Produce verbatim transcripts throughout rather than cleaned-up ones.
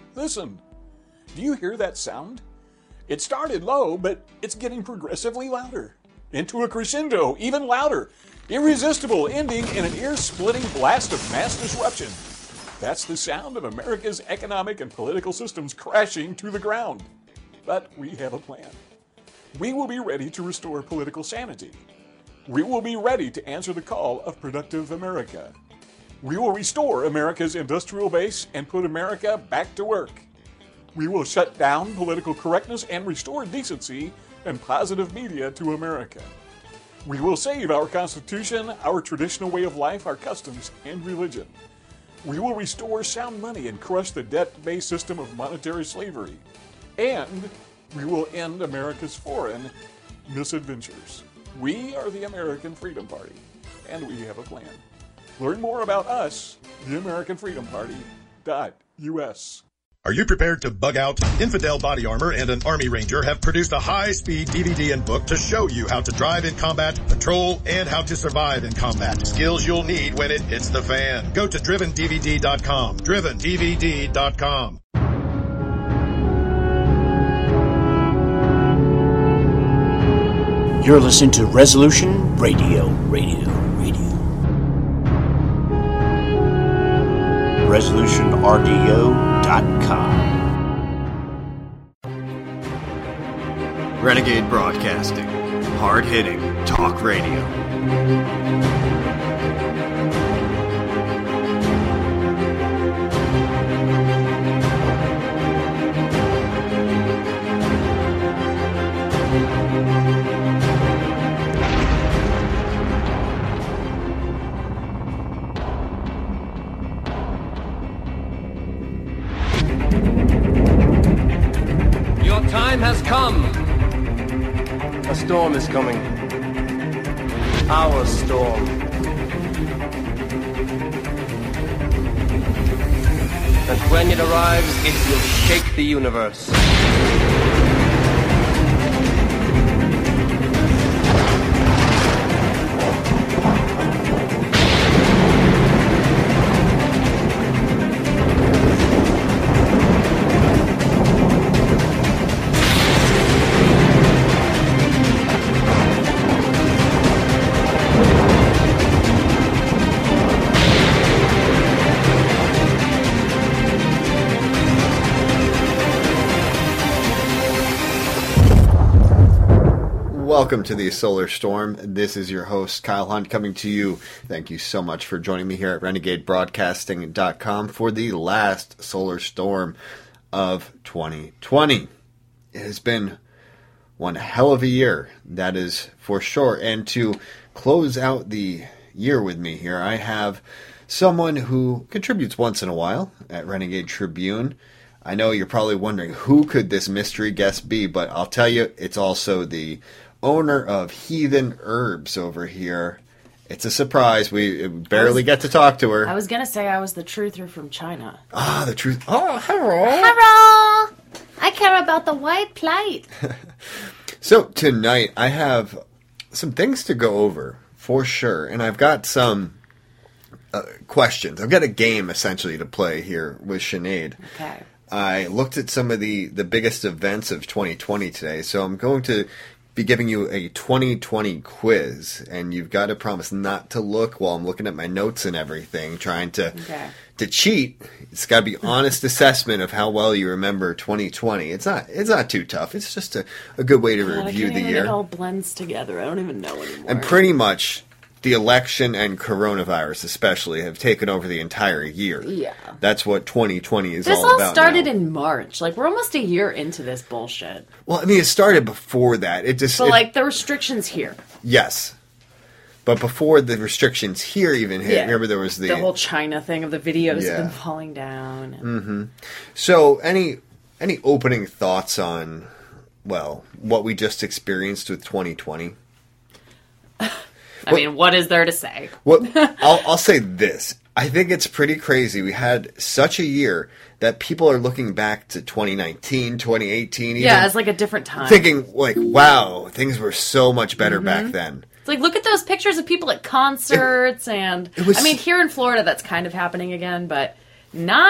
Listen. Do you hear that sound? It started low, but it's getting progressively louder. Into a crescendo, even louder. Irresistible, ending in an ear-splitting blast of mass disruption. That's the sound of America's economic and political systems crashing to the ground. But we have a plan. We will be ready to restore political sanity. We will be ready to answer the call of productive America. We will restore America's industrial base and put America back to work. We will shut down political correctness and restore decency and positive media to America. We will save our Constitution, our traditional way of life, our customs, and religion. We will restore sound money and crush the debt-based system of monetary slavery. And we will end America's foreign misadventures. We are the American Freedom Party, and we have a plan. Learn more about us, the American Freedom Party dot U S. Are you prepared to bug out? Infidel Body Armor and an Army Ranger have produced a high-speed D V D and book to show you how to drive in combat, patrol, and how to survive in combat. Skills you'll need when it hits the fan. Go to driven D V D dot com. driven D V D dot com. You're listening to Resolution Radio, Radio, Radio. resolution R D O dot com. Renegade Broadcasting. Hard-hitting talk radio. Time has come. A storm is coming. Our storm. And when it arrives, it will shake the universe. Welcome to the Solar Storm. This is your host, Kyle Hunt, coming to you. Thank you so much for joining me here at renegade broadcasting dot com for the last Solar Storm of twenty twenty. It has been one hell of a year, that is for sure. And to close out the year with me here, I have someone who contributes once in a while at Renegade Tribune. I know you're probably wondering, who could this mystery guest be? But I'll tell you, it's also the owner of Heathen Herbs over here. It's a surprise. We barely was, get to talk to her. I was going to say I was the truther from China. Ah, the truth. Oh, hello. Hello. I care about the white plate. So tonight I have some things to go over for sure. And I've got some uh, questions. I've got a game essentially to play here with Sinead. Okay. I looked at some of the, the biggest events of twenty twenty today. So I'm going to be giving you a twenty twenty quiz, and you've got to promise not to look while I'm looking at my notes and everything, trying to okay. to cheat. It's got to be honest assessment of how well you remember twenty twenty. It's not it's not too tough. It's just a, a good way to God, review I can't the even, year. It all blends together. I don't even know anymore. And pretty much the election and coronavirus especially have taken over the entire year. Yeah. That's what twenty twenty is this all all about. This all started now. in March. Like, we're almost a year into this bullshit. Well, I mean, it started before that. It just But, it, like, the restrictions here. Yes. But before the restrictions here even hit, yeah. remember there was the... The whole China thing of the videos yeah. have been falling down. And... Mm-hmm. So, any any opening thoughts on, well, what we just experienced with twenty twenty? I mean, what is there to say? Well, I'll, I'll say this. I think it's pretty crazy. We had such a year that people are looking back to twenty nineteen, twenty eighteen. Even, yeah, it's like a different time. Thinking, like, wow, things were so much better mm-hmm. back then. It's like, look at those pictures of people at concerts. It, and, it was, I mean, here in Florida, that's kind of happening again, but not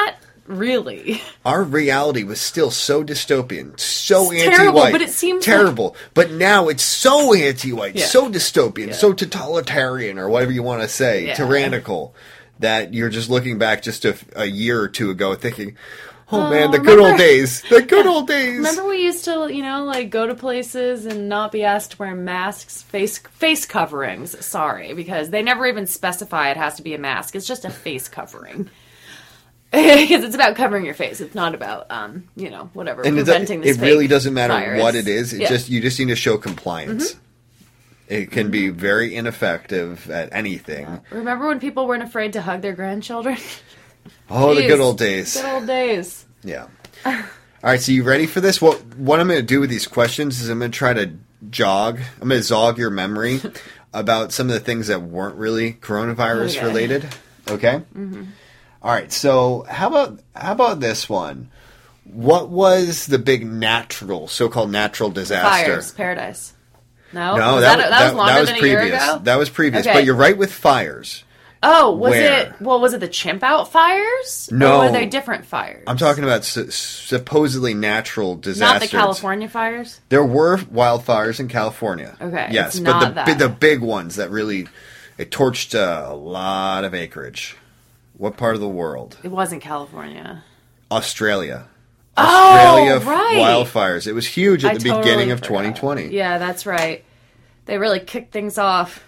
really. Our reality was still so dystopian, so It's anti-white. terrible, but it seems terrible. But now it's so anti-white, Yeah. so dystopian, Yeah. so totalitarian, or whatever you want to say, Yeah. tyrannical, that you're just looking back just a, a year or two ago thinking, oh, Oh, man, the good remember- old days. The good old days. Remember we used to, you know, like go to places and not be asked to wear masks, face face coverings. Sorry, because they never even specify it has to be a mask. It's just a face covering. Because it's about covering your face. It's not about, um, you know, whatever, and preventing it, this it really fake doesn't matter virus. what it is. It Yeah. just you just need to show compliance. Mm-hmm. It can be very ineffective at anything. Remember when people weren't afraid to hug their grandchildren? Oh, the Jeez. good old days. Good old days. Yeah. All right, so you ready for this? What what I'm going to do with these questions is I'm going to try to jog. I'm going to zog your memory about some of the things that weren't really coronavirus Okay. related. Okay. Mm-hmm. All right. So how about how about this one? What was the big natural, so-called natural disaster? Fires, paradise. No, No, was that, that, was- that was longer that was than a previous. year ago. That was previous, Okay. but you're right with fires. Oh, was Where? it? Well, was it the chimp out fires? No. or were they different fires? I'm talking about su- supposedly natural disasters. not the California fires. There were wildfires in California. Okay, Yes, it's but not the that. bi- the big ones that really it torched uh, a lot of acreage. What part of the world? It wasn't California. Australia. Oh, Australia right. wildfires. It was huge at I the totally beginning of forgot. twenty twenty. Yeah, that's right. They really kicked things off.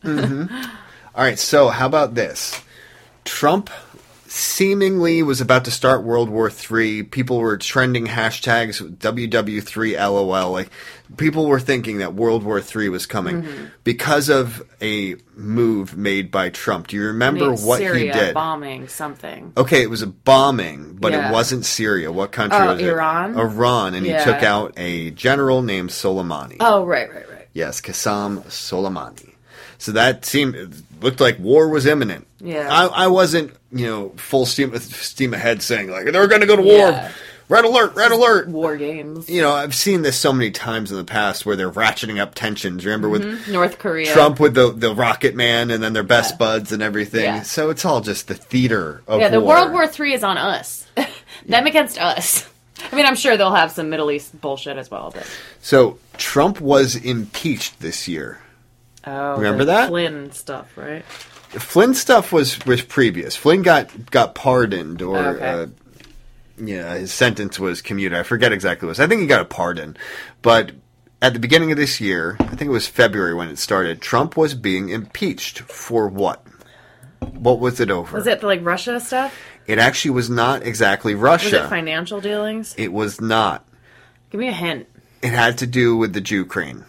All right, so how about this? Trump seemingly was about to start World War Three. People were trending hashtags W W three L O L. Like people were thinking that World War Three was coming Mm-hmm. because of a move made by Trump. Do you remember Made what Syria he did? bombing something. Okay, it was a bombing, but Yeah. it wasn't Syria. What country Oh, was it? Iran? Iran, and Yeah. he took out a general named Soleimani. Oh, right, right, right. Yes, Qassam Soleimani. So that seemed it looked like war was imminent. Yeah. I, I wasn't, you know, full steam steam ahead saying like they're going to go to war. Yeah. Red alert! Red alert! War games. You know, I've seen this so many times in the past where they're ratcheting up tensions. Remember with North Korea. Trump with the the Rocket Man and then their best Yeah. buds and everything. Yeah. So it's all just the theater of Yeah, the war. World War Three is on us. Them against us. I mean, I'm sure they'll have some Middle East bullshit as well. But So Trump was impeached this year. oh, Remember the that? Flynn stuff, right? Flynn stuff was, was previous. Flynn got got pardoned, or Okay. uh, yeah, his sentence was commuted. I forget exactly what it was. I think he got a pardon, but at the beginning of this year, I think it was February when it started. Trump was being impeached for what? What was it over? Was it like Russia stuff? It actually was not exactly Was Russia. it financial dealings? It was not. Give me a hint. It had to do with the Ukraine.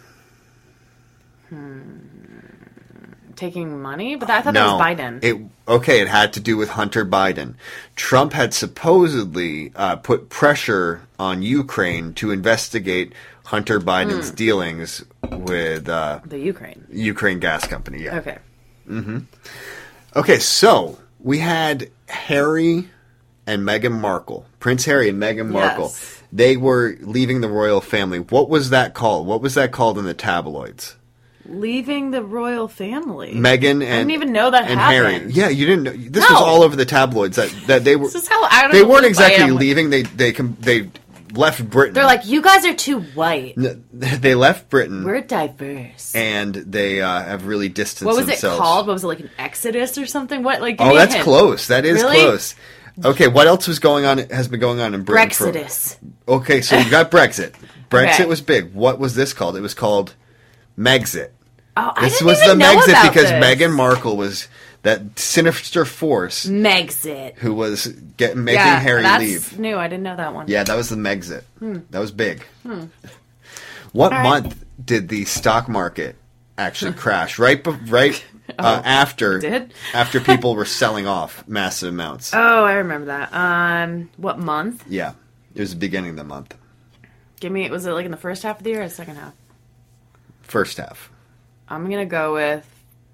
Taking money? But I thought No, that was Biden. It okay. It had to do with Hunter Biden. Trump had supposedly uh, put pressure on Ukraine to investigate Hunter Biden's Hmm. dealings with uh, the Ukraine. Ukraine Gas Company. Yeah. Okay. Okay. So we had Harry and Meghan Markle, Prince Harry and Meghan Markle. Yes. They were leaving the royal family. What was that called? What was that called in the tabloids? Leaving the royal family. Meghan and I didn't even know that and happened. Harry. Yeah, you didn't know. This No. was all over the tabloids that, that they were. This is how out of They the weren't loop I exactly am. leaving. They they com- they left Britain. They're like, you guys are too white. N- they left Britain We're diverse. and they uh, have really distanced What was themselves. it called? What was it, like an exodus or something? What, like, give Oh, me a that's hint. close. That is Really? close. Okay, what else was going on? Has been going on in Britain? for- Brexodus. Okay, so you got Brexit. Brexit Okay. was big. What was this called? It was called Megxit. Oh, I This didn't was even the know Megxit about because this. Meghan Markle was that sinister force Megxit. who was get, making Yeah, Harry that's leave. new. I didn't know that one. Yeah, that was the Megxit. That was big. What All right. month did the stock market actually crash? Right, be- right uh, after Oh, did? after people were selling off massive amounts. Oh, I remember that. Um, what month? Yeah, it was the beginning of the month, Give me. Was it like in the first half of the year or the second half? first half. I'm gonna go with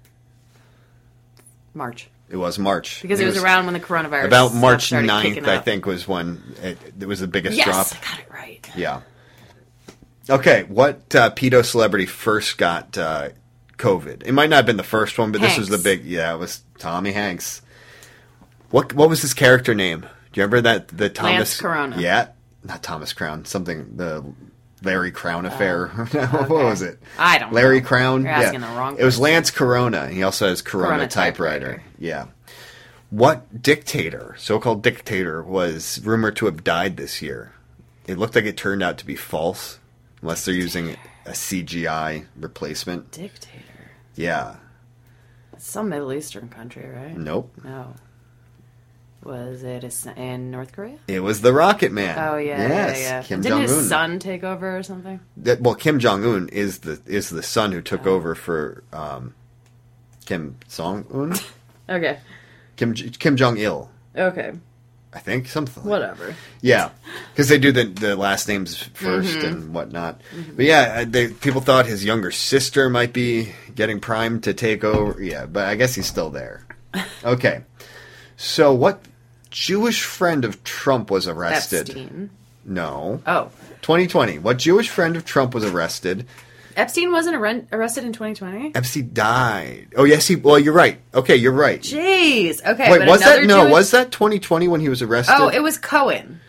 March It was March because it was, around when the coronavirus about stuff March started ninth, kicking I up. think, was when it, it was the biggest Yes, drop. I got it right. Yeah. Okay, what uh, pedo celebrity first got uh, COVID? It might not have been the first one, but this was the Hanks. big. Yeah, it was Tommy Hanks. What what was his character name Do you remember that the Thomas Lance Corona. Yeah, not Thomas Crown. Something the Larry Crown affair. Oh, what okay. was it? I don't Larry know. Crown. You're yeah, asking the wrong it was person. Lance Corona. He also has Corona, Corona typewriter. typewriter. Yeah. What dictator, so-called dictator, was rumored to have died this year? It looked like it turned out to be false, unless they're using a C G I replacement. Dictator. Yeah. It's some Middle Eastern country, right? Nope. No. Was it a s in North Korea? It was the Rocket Man. Oh yeah, yes, yeah, yeah. Kim Didn't Jong Un. his son take over or something? That, well, Kim Jong Un is the is the son who took Oh. over for um, Kim Jong Un, Okay. Kim Kim Jong Il, Okay. I think something. Like Whatever. Yeah, because they do the the last names first Mm-hmm. and whatnot. But yeah, they people thought his younger sister might be getting primed to take over. Yeah, but I guess he's still there. Okay, so what Jewish friend of Trump was arrested? Epstein. No, Oh. twenty twenty. What Jewish friend of Trump was arrested? Epstein wasn't arre- arrested in twenty twenty? Epstein died. Oh yes, he. Well, you're right. Okay, you're right. Jeez. Okay. Wait, but was that another no? Jewish- Was that twenty twenty when he was arrested? Oh, it was Cohen.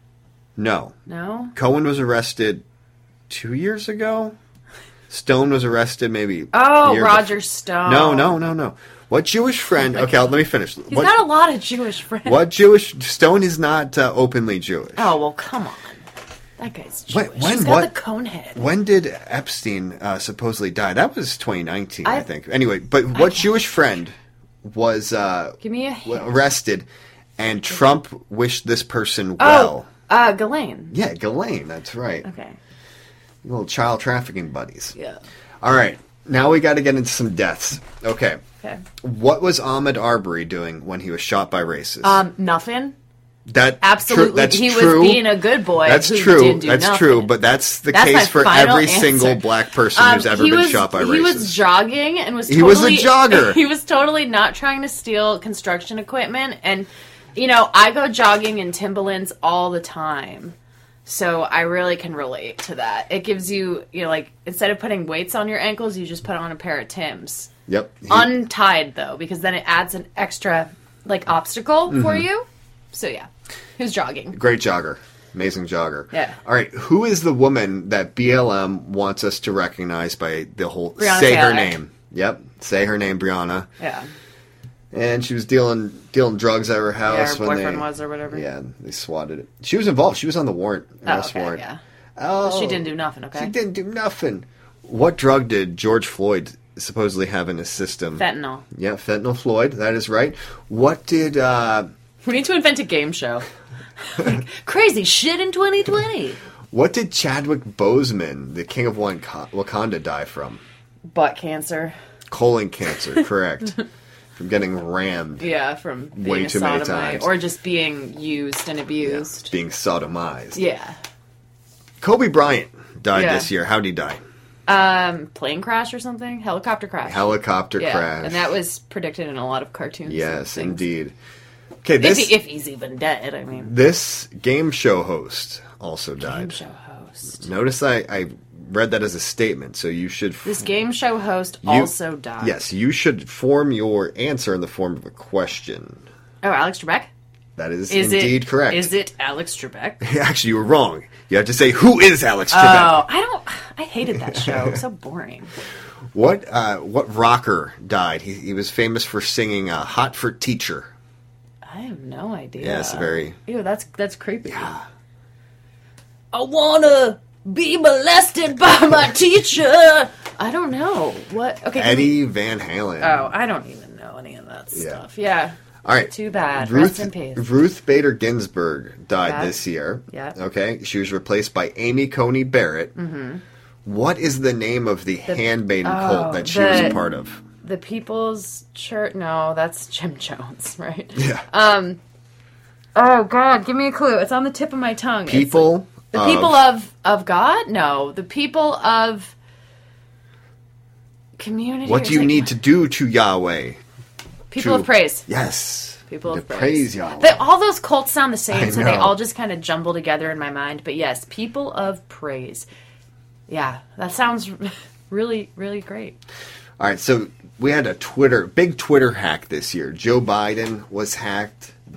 no. No? Cohen was arrested two years ago. Stone was arrested maybe. Oh, a year Roger before. Stone. No, no, no, no. What Jewish friend? Okay, let me finish. He's What, got a lot of Jewish friends. what Jewish? Stone is not uh, openly Jewish. Oh, well, come on. That guy's Jewish. Wait, when- He's got what- the cone head. When did Epstein uh, supposedly die? That was twenty nineteen, I, I- think. Anyway, but what Jewish friend was uh, Give me a w- hint. arrested, and Trump wished this person Oh, well? uh, Ghislaine. Yeah, Ghislaine. That's right. Okay. Little child trafficking buddies. Yeah. All right, now we got to get into some deaths. Okay. Okay. What was Ahmaud Arbery doing when he was shot by racists? Um, nothing. that Absolutely. True, that's he true. was being a good boy. That's who true. Didn't do That's nothing. true. But that's the That's my case for final every answer. single black person Um, who's ever he been was, shot by he racists. was jogging and was He totally, was a jogger. He was totally not trying to steal construction equipment. And, you know, I go jogging in Timberlands all the time. So I really can relate to that. It gives you, you know, like, instead of putting weights on your ankles, you just put on a pair of Timbs. Yep. He- Untied, though, because then it adds an extra, like, obstacle for Mm-hmm. you. So, yeah. He was jogging. Great jogger. Amazing jogger. Yeah. All right. Who is the woman that B L M wants us to recognize by the whole Breonna say her Taylor. name? Yep. Say her name, Brianna. Yeah. And she was dealing dealing drugs at her Yeah, house her when boyfriend they was or whatever. yeah they swatted it. She was involved. She was on the warrant Oh, arrest okay, warrant. yeah. Oh, She didn't do nothing, okay? She didn't do nothing. What drug did George Floyd supposedly have in his system? Fentanyl. Yeah, fentanyl Floyd. That is right. What did uh, We need to invent a game show. Like, crazy shit in twenty twenty. what did Chadwick Boseman, the king of Wak- Wakanda, die from? Butt cancer. Colon cancer. Correct. From getting rammed. Yeah, from being Way a too many sodomite. times. Or just being used and abused. Being sodomized. Yeah. Kobe Bryant died Yeah. this year. How'd he die? Um, plane crash or something? Helicopter crash. Helicopter yeah. crash. And that was predicted in a lot of cartoons. Yes, and things. indeed. Okay, If, this he, if he's even dead, I mean. this game show host also Game died. show host. Notice I, I read that as a statement, so you should. f- This game show host you- also died. Yes, you should form your answer in the form of a question. Oh, Alex Trebek? That is, Is indeed it, correct. Is it Alex Trebek? Actually, you were wrong. You have to say who is Alex Trebek. Oh, I don't. I hated that show. It was so boring. What uh, what rocker died? He, he was famous for singing uh, "Hot for Teacher." I have no idea. Yes, very. Ew, that's that's creepy. I wanna be molested by my teacher. I don't know what. Okay, can we- Eddie Van Halen. Oh, I don't even know any of that Yeah. stuff. Yeah. All right. Too bad. Ruth, Rest in peace. Ruth Bader Ginsburg died Yeah. this year. Yeah. Okay. She was replaced by Amy Coney Barrett. Mm-hmm. What is the name of the, handmaiden oh, cult that she was the- a part of? The People's Church. No, that's Jim Jones, right? Yeah. Um. Oh God, give me a clue. It's on the tip of my tongue. It's People. the of- people of of God? No, the people of community. What or do you something. need to do to Yahweh? People to- of praise. Yes. People to of praise. praise Yahweh. They, all those cults sound the same, I so they know. all just kind of jumble together in my mind. But yes, people of praise. Yeah, that sounds really, really great. All right, so we had a Twitter, big Twitter hack this year. Joe Biden was hacked.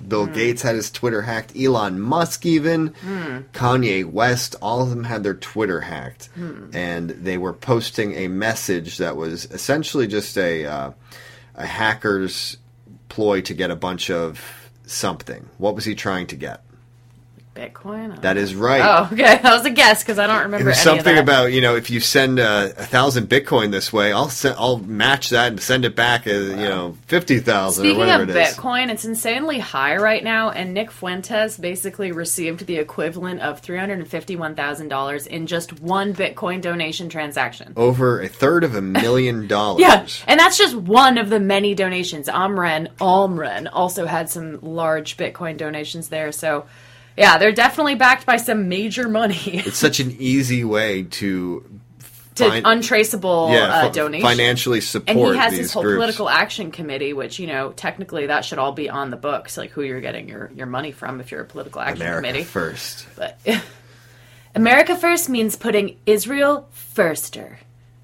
Bill mm. Gates had his Twitter hacked. Elon Musk even. Mm. Kanye West. All of them had their Twitter hacked. Mm. And they were posting a message that was essentially just a, uh, a hacker's ploy to get a bunch of something. What was he trying to get? Bitcoin? That is right. Oh, okay. That was a guess because I don't remember It was any something of that. about, you know, if you send a, a thousand Bitcoin this way, I'll send, I'll match that and send it back as, you know, fifty thousand or Speaking whatever of it is. Bitcoin, it's insanely high right now, and Nick Fuentes basically received the equivalent of three hundred fifty-one thousand dollars in just one Bitcoin donation transaction. Over a third of a million dollars. Yeah, and that's just one of the many donations. Amren, Almren also had some large Bitcoin donations there, so... Yeah, they're definitely backed by some major money. It's such an easy way to to find, untraceable yeah, uh, f- donations. financially support And he has these his whole groups. political action committee, which, you know, technically that should all be on the books, like who you're getting your, your money from if you're a political action America committee. first. But America first means putting Israel firster.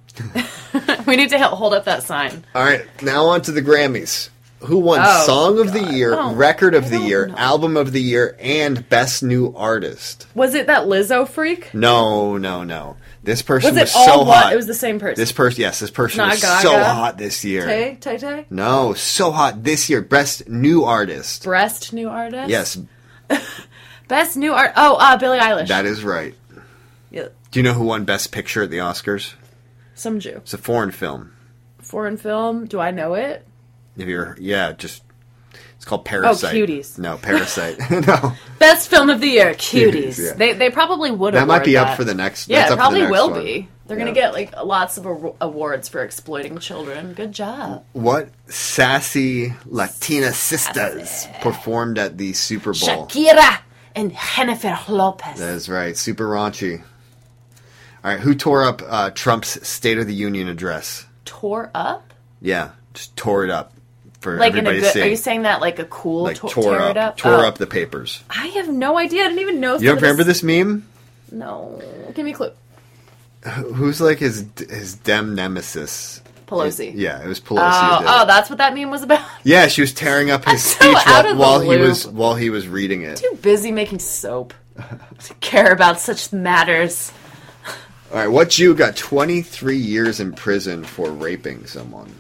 We need to hold up that sign. All right, now on to the Grammys. Who won Oh, Song of God. the Year, Oh, Record of I the don't Year, know. Album of the Year, and Best New Artist? Was it that Lizzo freak? No, no, no. This person Was was, it all so what? hot. It was the same person. This person, yes, this person Not was Gaga? so hot this year. Tay? Tay Tay? No, so hot this year. Best New Artist. Breast new artist? Yes, Best new art. Oh, uh, Billie Eilish. that is right. Yeah. Do you know who won Best Picture at the Oscars? Some Jew. It's a foreign film. Foreign film. Do I know it? If you're, yeah, just it's called Parasite. Oh, Cuties. No, Parasite. No, Best film of the year, Cuties. Cuties, yeah. They they probably would. that might be award up for the next. Yeah, that's it up for probably the next will one. be. They're Yeah. gonna get like lots of ar- awards for exploiting children. Good job. What sassy Latina sisters performed at the Super Bowl? Shakira and Jennifer Lopez. That is right. Super raunchy. All right, who tore up uh, Trump's State of the Union address? Tore up? Yeah, just tore it up for Like in a everybody good? to see. Are you saying that like a cool like to- tore tear up, it up? tore Oh. up the papers. I have no idea. I didn't even know. You don't remember this meme? No. Give me a clue. Who's like his his dem nemesis? Pelosi. Yeah, it was Pelosi. Oh, who did oh, it. that's what that meme was about. Yeah, she was tearing up his I'm so speech out while, of the while he loop. was while he was reading it. Too busy making soap to care about such matters. All right, what Jew got twenty-three years in prison for raping someone?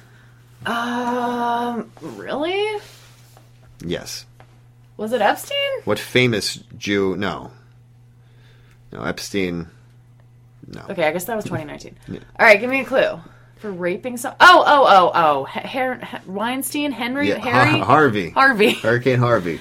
Um, really? Yes. Was it Epstein? What famous Jew? No. No, Epstein. No. Okay, I guess that was twenty nineteen. All right, give me a clue. For raping some... Oh, oh, oh, oh. H- Her- H- Weinstein? Henry? Yeah, Harry? Har- Harvey. Harvey. Hurricane Harvey.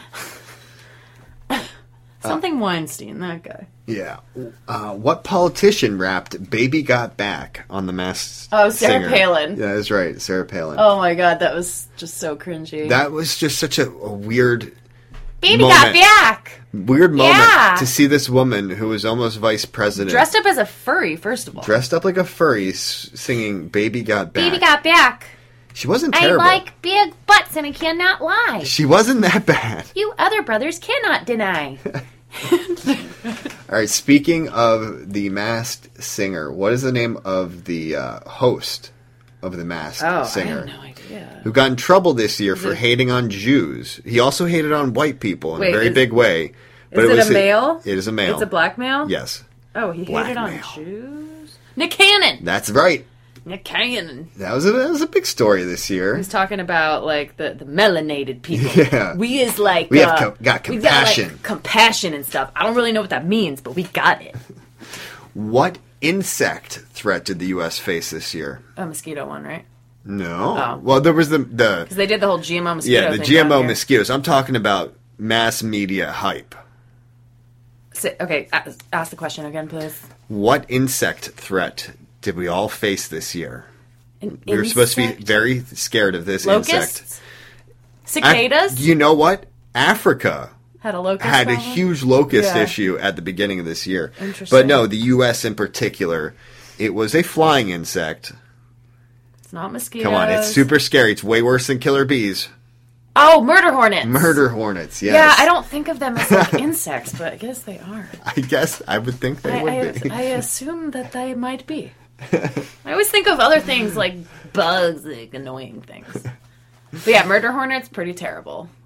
Something Weinstein, that guy. Yeah. Uh, what politician rapped "Baby Got Back" on The Masked Oh, Sarah Singer? Palin. Yeah, that's right, Sarah Palin. Oh my god, that was just so cringy. That was just such a, a weird, Baby moment. got back! weird moment Yeah. to see this woman who was almost vice president Dressed up as a furry, first of all. dressed up like a furry, s- singing "Baby Got Back." Baby got back. She wasn't I terrible. like big butts and I cannot lie. She wasn't that bad. You other brothers cannot deny. All right. Speaking of the Masked Singer, what is the name of the uh, host of the Masked Oh, Singer? I have no idea. Who got in trouble this year for it- hating on Jews? He also hated on white people in Wait, a very is- big way. Is it was a male? It is a male. It's a black male? Yes, Oh, he Black hated on male. Jews? Nick Cannon! that's right. Nick Cannon. That was a, that was a big story this year. He's talking about, like, the, the melanated people. Yeah. We is, like... We have uh, com- got we got, like, compassion. compassion and stuff. I don't really know what that means, but we got it. What insect threat did the U S face this year? A mosquito one, right? No. Oh. Well, there was the the Because they did the whole G M O mosquito yeah the thing G M O down here. mosquitoes. I'm talking about mass media hype. Say- Okay, ask, ask the question again, please. What insect threat did we all face this year? An We were supposed to be insect? very scared of this insect. Locusts? Cicadas? I- you know what? Africa had a locust had a problem? huge locust Yeah. issue at the beginning of this year. Interesting. But no, the U S in particular, it was a flying insect. It's not mosquitoes. Come on, it's super scary. It's way worse than killer bees. Oh, murder hornets! Murder hornets, yes. Yeah, I don't think of them as like insects, but I guess they are. I guess I would think they I, would I, be. I assume that they might be. I always think of other things like bugs, like annoying things. But yeah, murder hornets, pretty terrible.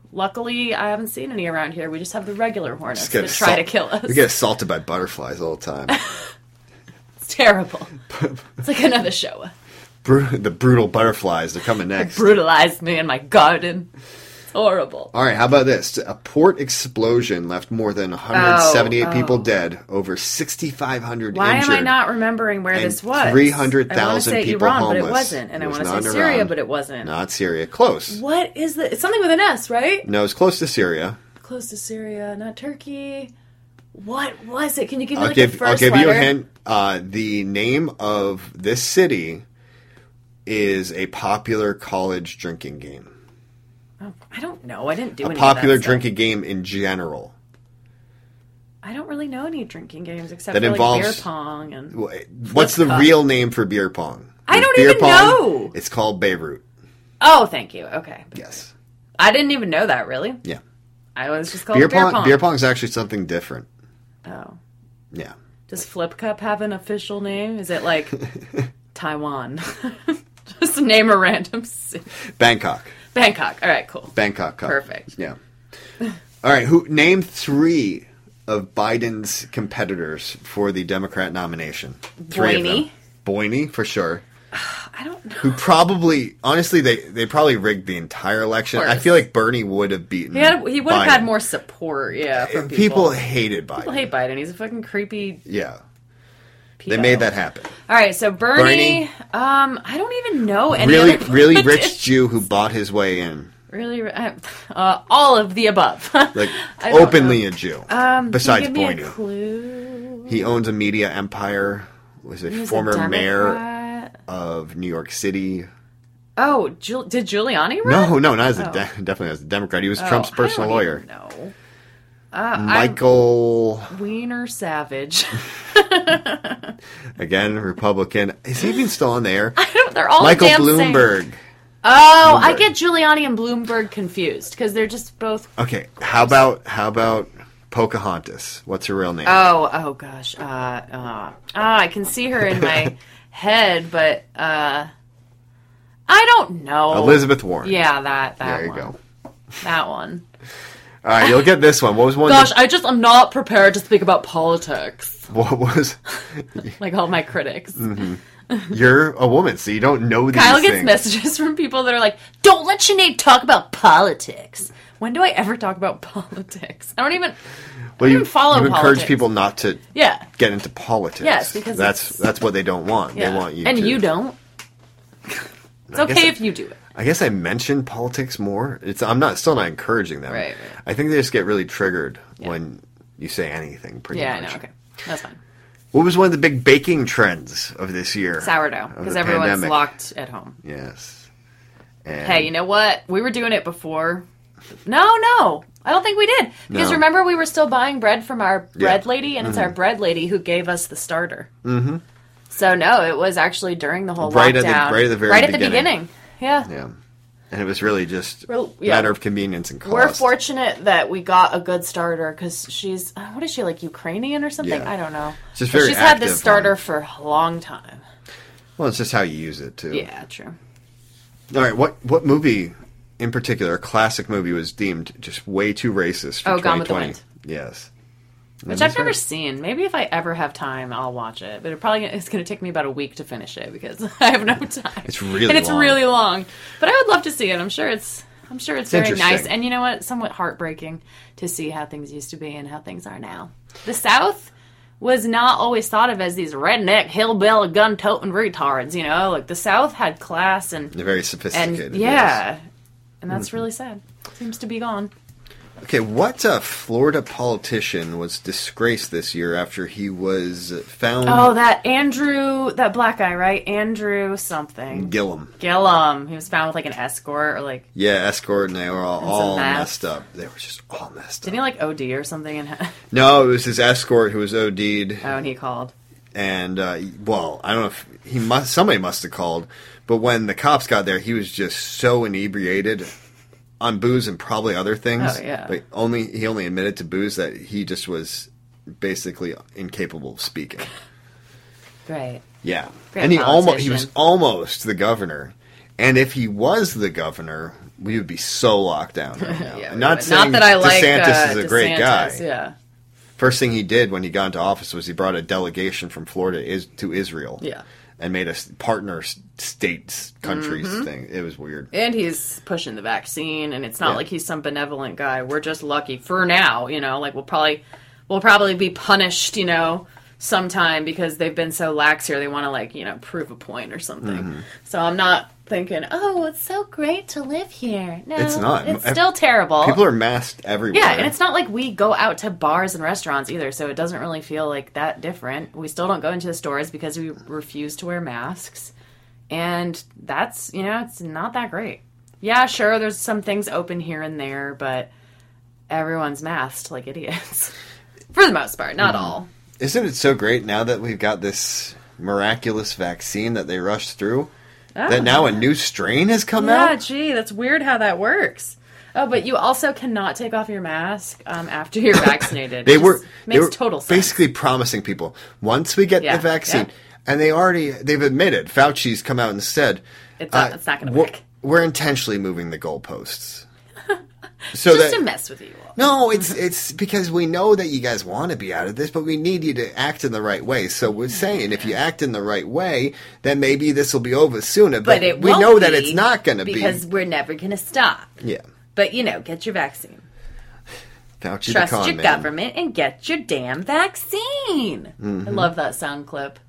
Luckily, I haven't seen any around here. We just have the regular hornets Just get that try assau- to kill us. We get assaulted by butterflies all the time. It's terrible. It's like another show. Bru- the brutal butterflies, they're coming next. Brutalized me in my garden. It's horrible. All right, how about this? A port explosion left more than one hundred seventy-eight Oh, oh. people dead, over sixty-five hundred Why injured. am I not remembering where and this was? three hundred I want to thousand say people Iran, homeless. but it wasn't. And It I was want to not say in Syria, Iran. but it wasn't. Not Syria. Close. What is the... It's something with an S, right? No, it's close to Syria. Close to Syria, not Turkey. What was it? Can you give me I'll like give, the first I'll give letter? you a hint. Uh, the name of this city is a popular college drinking game. Oh, I don't know. I didn't do A any popular of that stuff. drinking game in general. I don't really know any drinking games except That for involves- like beer pong and... What's the cup. real name for beer pong? I don't beer even pong, know. It's called Beirut. Oh, thank you. Okay. Yes. I didn't even know that, really. Yeah. I was just called Beer beer, pong, pong. beer pong is actually something different. Oh. Yeah. Does Flip Cup have an official name? Is it like Taiwan? Just name a random city. Bangkok. Bangkok. All right, cool. Bangkok Cup. Perfect. Yeah. All right. Who name three of Biden's competitors for the Democrat nomination? Three of them. Boynton. Boynton, for sure. I don't know. Who probably, honestly, they, they probably rigged the entire election. Of I course. feel like Bernie would have beaten. He, had, he would have Biden. had more support, yeah, from People, people. hated Biden. People hate Biden. He's a fucking creepy Yeah. pedo. They made that happen. All right, so Bernie, Bernie. um, I don't even know any Really, other really rich politicians. Jew who bought his way in. Really, uh, uh, all of the above. Like, I don't openly know. a Jew. Um, besides can you give me Boynton. a clue? He owns a media empire. Was a He was former a mayor Democrat. of New York City. Oh, Giul- did Giuliani run? No, no, not as a Oh. de- definitely as a Democrat. He was Oh, Trump's I personal don't lawyer. even know. Uh, Michael, I'm Wiener Savage. again, Republican. Is he even still on there? I don't, they're all Michael damn same. Bloomberg. Oh, I Bloomberg. get Giuliani and Bloomberg confused because they're just both. Okay, how about how about Pocahontas? What's her real name? Oh, oh gosh. Uh, uh, ah, I can see her in my head, but uh, I don't know. Elizabeth Warren. Yeah, that that There you one. go. That one. All right, you'll get this one. What was one? Gosh, that- I just I'm not prepared to speak about politics what was? like all my critics. Mm-hmm. You're a woman, so you don't know these Kyle gets things. messages from people that are like, "Don't let Sinead talk about politics." When do I ever talk about politics? I don't even. I Well, don't you, even follow you encourage politics. people not to Yeah. get into politics. Yes, because that's it's- that's what they don't want. Yeah. They want you and to. you don't. It's I guess okay I- if you do it. I guess I mention politics more. It's I'm not still not encouraging them. Right, right. I think they just get really triggered Yeah. when you say anything. Pretty Yeah, I much. know. Okay, that's fine. What was one of the big baking trends of this year? Sourdough, Of because the everyone's pandemic? locked at home. Yes. And Hey, you know what? We were doing it before. No, no. I don't think we did. Because No. remember, we were still buying bread from our bread Yeah. lady, and it's Mhm. our bread lady who gave us the starter. Mm-hmm. So, no, it was actually during the whole Right lockdown. at the- right at the very Right at the beginning. beginning. Yeah. Yeah. And it was really just Well, a yeah. matter of convenience and cost. We're fortunate that we got a good starter because she's, uh, what is she, like Ukrainian or something? Yeah. I don't know. It's just But very she's had this active starter on- for a long time. Well, it's just how you use it too. Yeah, true. All right. What what movie in particular, a classic movie, was deemed just way too racist for Oh, Gone with the twenty twenty? Wind. Yes. Which I've never seen. Maybe if I ever have time, I'll watch it. But it probably it's going to take me about a week to finish it because I have no time. It's really and it's long. really long. But I would love to see it. I'm sure it's I'm sure it's, It's very nice. interesting. And you know what? Somewhat heartbreaking to see how things used to be and how things are now. The South was not always thought of as these redneck hillbilly gun toting retards. You know, like the South had class and They're very and sophisticated. yeah, yes. and that's really sad. Seems to be gone. Okay, what uh, Florida politician was disgraced this year after he was found Oh, that Andrew, that black guy, right? Andrew something. Gillum? Gillum. He was found with like an escort or like, Yeah, escort, and they were all, some all meth. messed up. They were just all messed didn't up. he like O D or something? And, oh, No, it was his escort who was OD'd, and he called. and uh, well, I don't know if he must. Somebody must have called, but when the cops got there, he was just so inebriated on booze and probably other things. Oh, yeah. But only he only admitted to booze that he just was basically incapable of speaking. Great. Yeah, Great and he almost he politician. was almost the governor, and if he was the governor, we would be so locked down right now. Yeah, I'm not would. saying Not that I like DeSantis uh, is a great DeSantis, guy. Yeah. First thing he did when he got into office was he brought a delegation from Florida is, to Israel. Yeah. And made a s- partner s- states, countries Mm-hmm. thing. It was weird. And he's pushing the vaccine, and it's not Yeah. like he's some benevolent guy. We're just lucky for now, you know. Like we'll probably, we'll probably be punished, you know, sometime because they've been so lax here. They want to like, you know, prove a point or something. Mm-hmm. So I'm not thinking, oh, it's so great to live here. No, It's not. It's Ev- still terrible. People are masked everywhere. Yeah, and it's not like we go out to bars and restaurants either, so it doesn't really feel like that different. We still don't go into the stores because we refuse to wear masks. And that's, you know, it's not that great. Yeah, sure, there's some things open here and there, but everyone's masked like idiots. For the most part, not all. Isn't it so great now that we've got this miraculous vaccine that they rushed through? That now a new strain has come Yeah, out? gee, that's weird how that works. Oh, but you also cannot take off your mask um, after you're vaccinated. They It were, just they makes were total sense. basically promising people, once we get Yeah, the vaccine, yeah. and they already, they've admitted, Fauci's come out and said, It's not- it's not gonna we're, work. we're intentionally moving the goalposts. So just that, to mess with you all. No, it's it's because we know that you guys want to be out of this, but we need you to act in the right way. So we're saying if you act in the right way, then maybe this will be over sooner. But, But it we won't know that be it's not going to be. because we're never going to stop. Yeah, But you know, get your vaccine. Fauci Trust the con your man. government and get your damn vaccine. Mm-hmm. I love that sound clip.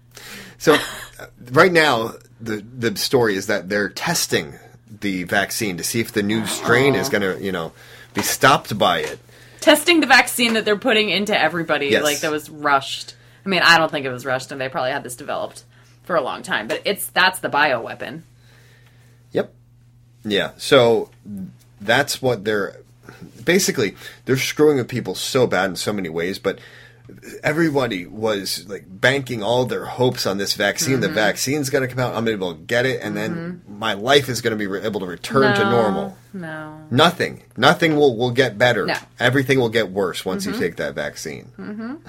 So uh, right now, the the story is that they're testing the vaccine to see if the new strain is going to, you know, be stopped by it. Testing the vaccine that they're putting into everybody, Yes. like that was rushed. I mean, I don't think it was rushed, and they probably had this developed for a long time. But it's that's the bioweapon. Yep. Yeah. So that's what they're basically they're screwing with people so bad in so many ways, but everybody was like banking all their hopes on this vaccine. Mm-hmm. The vaccine's going to come out. I'm going to be able to get it, and then my life is going to be re- able to return to No, normal. No. Nothing. Nothing will, will get better. No. Everything will get worse once Mm-hmm. you take that vaccine. one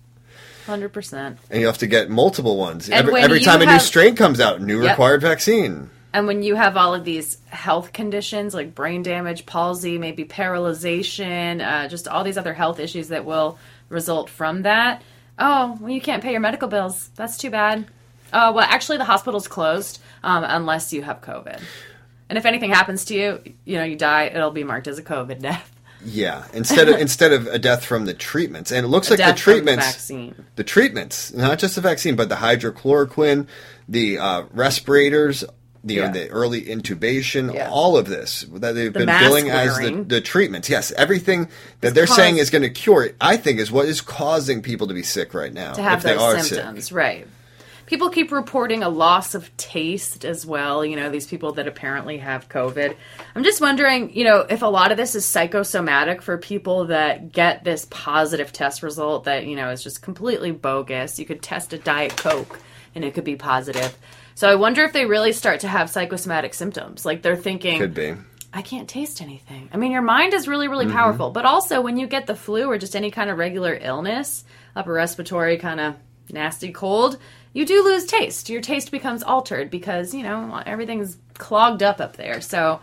hundred percent. And you have to get multiple ones. And Every, when every you time a new have- strain comes out, new Yep. required vaccine. And when you have all of these health conditions like brain damage, palsy, maybe paralyzation, uh, just all these other health issues that will result from that, oh, well, you can't pay your medical bills. That's too bad. Uh, well, actually, the hospital's closed um, unless you have COVID. And if anything happens to you, you know, you die, it'll be marked as a COVID death. Yeah, instead of instead of a death from the treatments, and it looks like the Death from the treatments, vaccine. the treatments, not just the vaccine, but the hydrochloroquine, the uh, respirators, the, Yeah. uh, the early intubation, Yeah. all of this that they've The been mask billing as the, wearing. the treatments. Yes, everything that It's they're saying caused- is going to cure it, I think, is what is causing people to be sick right now. To have if they are those symptoms, sick. right. People keep reporting a loss of taste as well, you know, these people that apparently have COVID. I'm just wondering, you know, if a lot of this is psychosomatic for people that get this positive test result that, you know, is just completely bogus. You could test a Diet Coke and it could be positive. So I wonder if they really start to have psychosomatic symptoms. Like they're thinking, Could be. I can't taste anything. I mean, your mind is really, really powerful. But also, when you get the flu or just any kind of regular illness, upper respiratory kind of nasty cold, you do lose taste. Your taste becomes altered because, you know, everything's clogged up up there. So,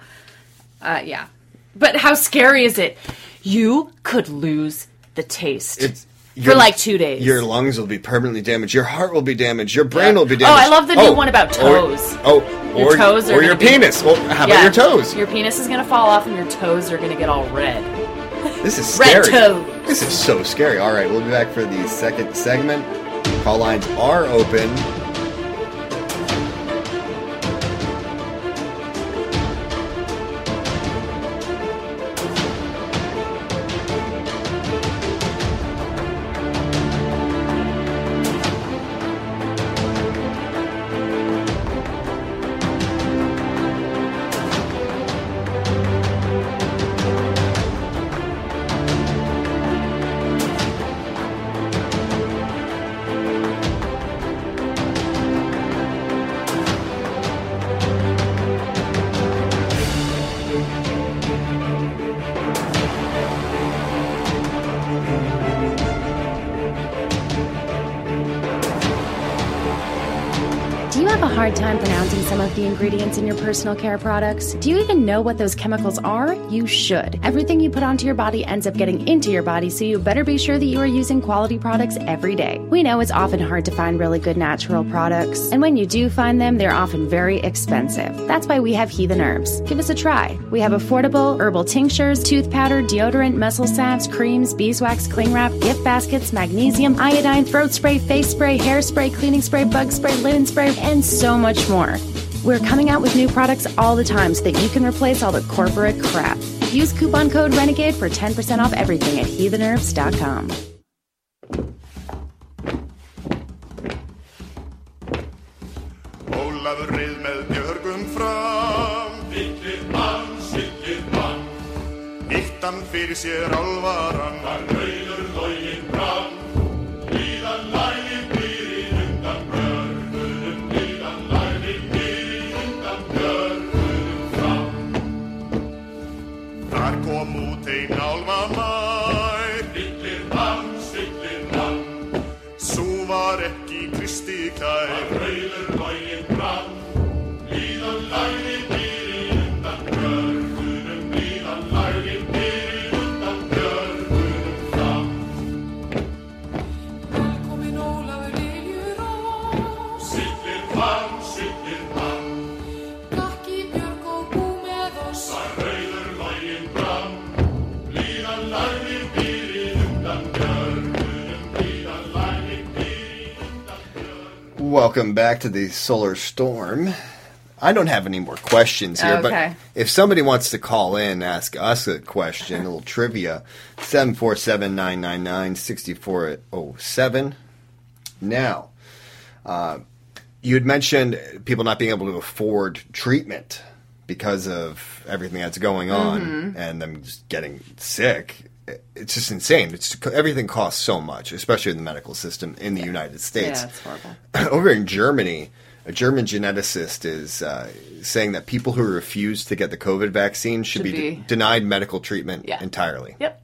uh, yeah. But how scary is it? You could lose the taste It's for your- like two days. Your lungs will be permanently damaged. Your heart will be damaged. Your brain Yeah. will be Oh, damaged. I love the new one about toes. Or, oh, Your or, toes are or your gonna be- penis. Well, how Yeah. about your toes? Your penis is going to fall off and your toes are going to get all red. This is Red scary. toes. This is so scary. All right, we'll be back for the second segment. Call lines are open. hard time pronouncing some of the ingredients in your personal care products? Do you even know what those chemicals are? You should. Everything you put onto your body ends up getting into your body, so you better be sure that you are using quality products every day. We know it's often hard to find really good natural products, and when you do find them, they're often very expensive. That's why we have Heathen Herbs. Give us a try. We have affordable herbal tinctures, tooth powder, deodorant, muscle salves, creams, beeswax, cling wrap, gift baskets, magnesium, iodine, throat spray, face spray, hairspray, cleaning spray, bug spray, linen spray, and so much more. We're coming out with new products all the time so that you can replace all the corporate crap. Use coupon code RENEGADE for ten percent off everything at heathen herbs dot com. Ólafur reið með björgum fram, Villir mann, sillir mann, nýtt hann fyrir sér álvaran, hann rauður loginn fram, líðan lagið býrin undan björgunum, líðan lagið býrin undan björgunum fram. Þar kom út ein álfamær, Villir mann, sillir mann, sú var ekki Kristi kær, hann rauður loginn fram, líðan lagið býrin undan björgunum, líðan lagið býrin undan björgunum fram. Velkomin Ólafur Liljurós, sillir mann, sillir mann, gakk í björg og bú með oss, hann rauður loginn fram, líðan lagið býrin undan björgunum, líðan lagið býrin undan björgunum. Welcome back to the Solar Storm. I don't have any more questions here, Okay. but if somebody wants to call in, ask us a question, a little trivia, seven four seven, nine nine nine, six four zero seven. Now, uh, you had mentioned people not being able to afford treatment because of everything that's going on Mhm. and them just getting sick. It's just insane. It's everything costs so much, especially in the medical system in the United States. Yeah, it's horrible. Over in Germany, a German geneticist is uh, saying that people who refuse to get the COVID vaccine should, Should be, be- de- denied medical treatment Yeah. entirely. Yep.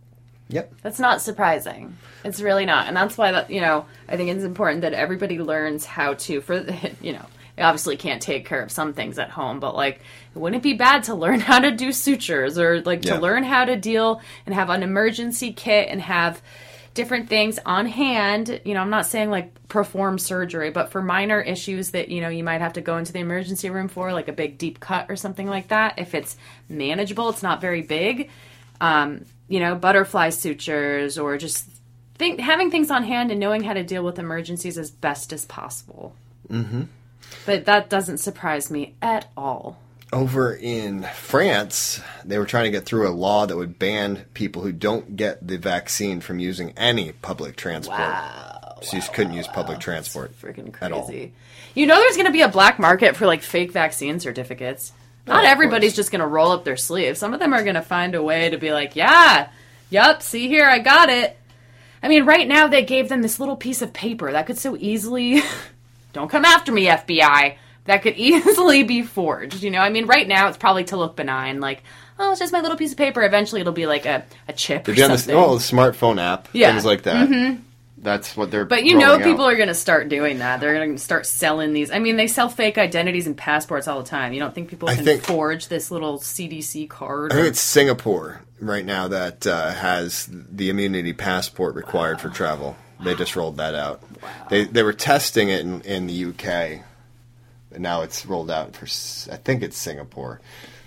Yep. That's not surprising. It's really not. And that's why, that you know, I think it's important that everybody learns how to, for you know, they obviously can't take care of some things at home, but like, it wouldn't be bad to learn how to do sutures or like Yeah. to learn how to deal and have an emergency kit and have different things on hand. You know, I'm not saying like perform surgery, but for minor issues that, you know, you might have to go into the emergency room for, like a big deep cut or something like that. If it's manageable, it's not very big. Um, you know, butterfly sutures or just think, having things on hand and knowing how to deal with emergencies as best as possible. Mm-hmm. But that doesn't surprise me at all. Over in France, they were trying to get through a law that would ban people who don't get the vaccine from using any public transport. Wow. So you just couldn't use public transport freaking at all. Crazy. You know there's going to be a black market for like fake vaccine certificates. Not Oh, of everybody's just going to roll up their sleeves. Some of them are going to find a way to be like, yeah, yep, see here, I got it. I mean, right now they gave them this little piece of paper that could so easily... Don't come after me, F B I. That could easily be forged, you know? I mean, right now it's probably to look benign, like, oh, it's just my little piece of paper. Eventually it'll be like a, a chip or They've done this, something. oh, the smartphone app, Yeah. things like that. Mhm. That's what they're But you know rolling people out. are going to start doing that. They're going to start selling these. I mean, they sell fake identities and passports all the time. You don't think people I can think- forge this little C D C card? I think or- it's Singapore right now that uh, has the immunity passport required for travel. They just rolled that out. They they were testing it in, in the U K, and now it's rolled out for S- I think it's Singapore.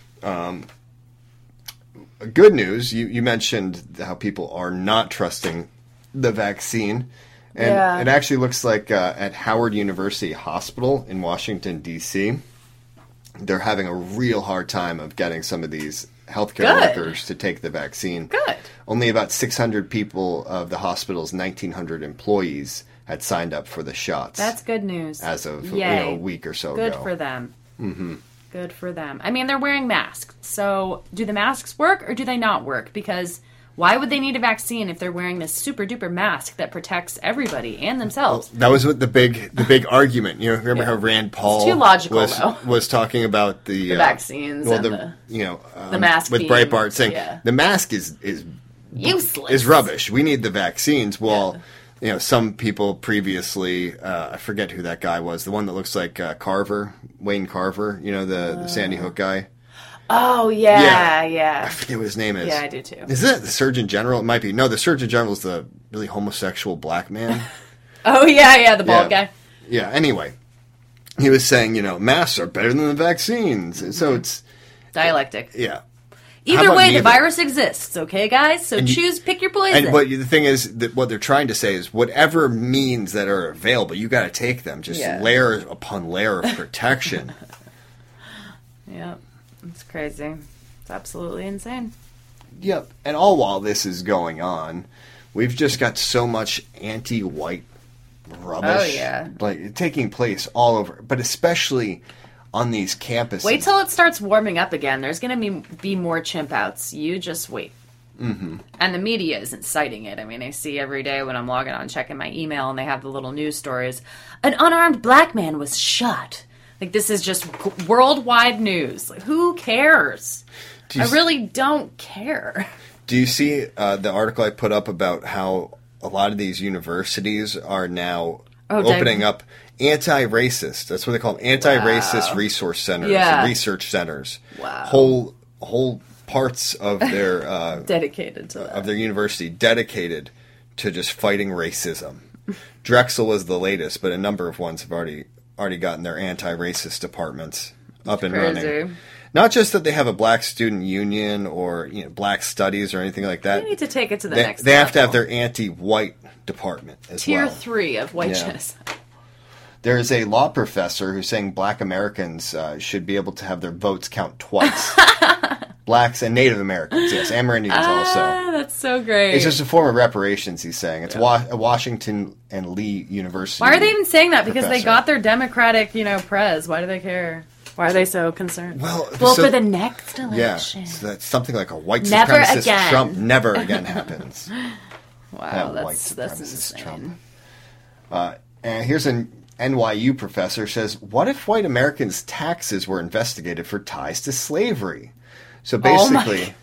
Um, good news, you, you mentioned how people are not trusting the vaccine. And Yeah. it actually looks like uh, at Howard University Hospital in Washington, D C, they're having a real hard time of getting some of these healthcare Good. workers to take the vaccine. Good. Only about six hundred people of the hospital's nineteen hundred employees had signed up for the shots. That's good news. As of Yay. you know, a week or so Good ago. for them. Mm-hmm. Good for them. I mean, they're wearing masks. So do the masks work or do they not work? Because why would they need a vaccine if they're wearing this super duper mask that protects everybody and themselves? That was what the big the big argument. You know, remember how Rand Paul too logical, was though. was talking about the, The uh, vaccines Well, and the, the- you know um, the mask with being- Breitbart saying yeah. the mask is is Useless. is rubbish. We need the vaccines. Well, you know, some people previously, uh, I forget who that guy was, the one that looks like uh, Carver, Wayne Carver, you know, the, the Sandy Hook guy. Oh, yeah, Yeah. yeah. I forget what his name is. Yeah, I do too. Is it the Surgeon General? It might be. No, the Surgeon General is the really homosexual black man. Oh, yeah, yeah, the bald Yeah. guy. Yeah, anyway. He was saying, you know, masks are better than the vaccines. And so it's, Dialectic. yeah. Either about way, the neither? virus exists, okay, guys? So And you- choose, pick your poison. And what the thing is that what they're trying to say is whatever means that are available, you got to take them. Just Yeah. layer upon layer of protection. Yep, it's crazy. It's absolutely insane. Yep. And all while this is going on, we've just got so much anti-white rubbish. Oh, yeah. Like taking place all over, but especially on these campuses. Wait till it starts warming up again. There's going to be, be more chimp outs. You just wait. Mm-hmm. And the media isn't citing it. I mean, I see every day when I'm logging on, checking my email, and they have the little news stories. An unarmed black man was shot. Like, this is just g- worldwide news. Like, who cares? Do you I s- really don't care. Do you see uh, the article I put up about how a lot of these universities are now Oh, di- opening up anti-racist? That's what they call them, anti-racist Wow. resource centers, Yeah. research centers. Wow. Whole whole parts of their uh, Dedicated to that. of their university dedicated to just fighting racism. Drexel was the latest, but a number of ones have already already gotten their anti-racist departments up and Crazy. running. Not just that they have a black student union or you know black studies or anything like that. They need to take it to the they, next they level. have to have their anti-white department as Tier well. three of whiteness. There is a law professor who's saying black Americans uh, should be able to have their votes count twice. Blacks and Native Americans, yes, Amerindians also. Ah, that's so great. It's just a form of reparations, he's saying. It's wa- a Washington and Lee University. Why are they even saying that? Because they professor. got their Democratic, you know, prez. Why do they care? Why are they so concerned? Well, well so- for the next election. Yeah, so that's something like a white Never supremacist again. Trump never again happens. Wow, That that's, white that's supremacist insane. Trump. Uh, and here's an N Y U professor says, what if white Americans' taxes were investigated for ties to slavery? So Oh my- basically,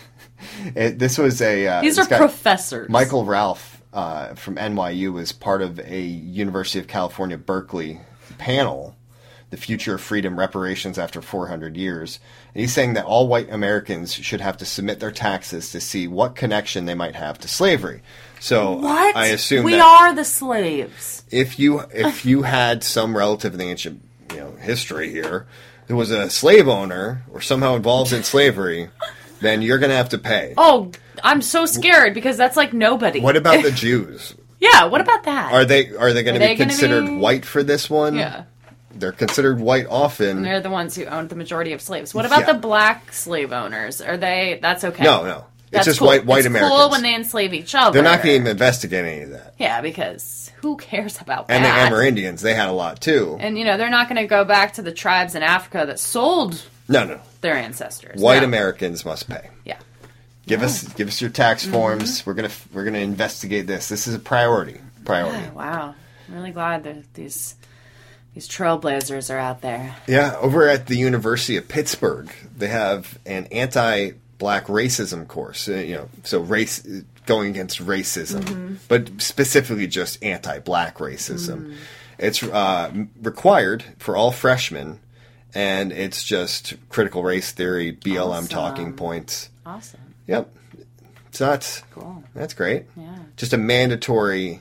it, this was a... Uh, These this are guy- professors. Michael Ralph uh, from N Y U was part of a University of California, Berkeley panel, The Future of Freedom, Reparations After four hundred years. And he's saying that all white Americans should have to submit their taxes to see what connection they might have to slavery. So What? I assume we that are the slaves. if you if you had some relative in the ancient you know history here who was a slave owner or somehow involved in slavery, then you're going to have to pay. Oh, I'm so scared because that's like nobody. What about the Jews? Yeah, what about that? Are they are they going Are to they be gonna considered be- white for this one? Yeah. They're considered white often. And they're the ones who owned the majority of slaves. What about Yeah. the black slave owners? Are they? That's okay. No, no. It's That's just cool. white white it's Americans. cool when they enslave each other. They're not going to investigate any of that. Yeah, because who cares about And that? the Amerindians, they had a lot too. And you know they're not going to go back to the tribes in Africa that sold No, no. their ancestors. White No. Americans must pay. Yeah. Give us give us your tax Mm-hmm. forms. We're gonna we're gonna investigate this. This is a priority. Priority. Yeah, wow. I'm really glad that these these trailblazers are out there. Yeah, over at the University of Pittsburgh, they have an anti-black racism course. Uh, you know, so race going against racism, Mm-hmm. but specifically just anti-black racism. Mm. It's uh, m- required for all freshmen, and it's just critical race theory, B L M Awesome. talking points. Awesome. Yep, so that's Cool. that's great. Yeah. Just a mandatory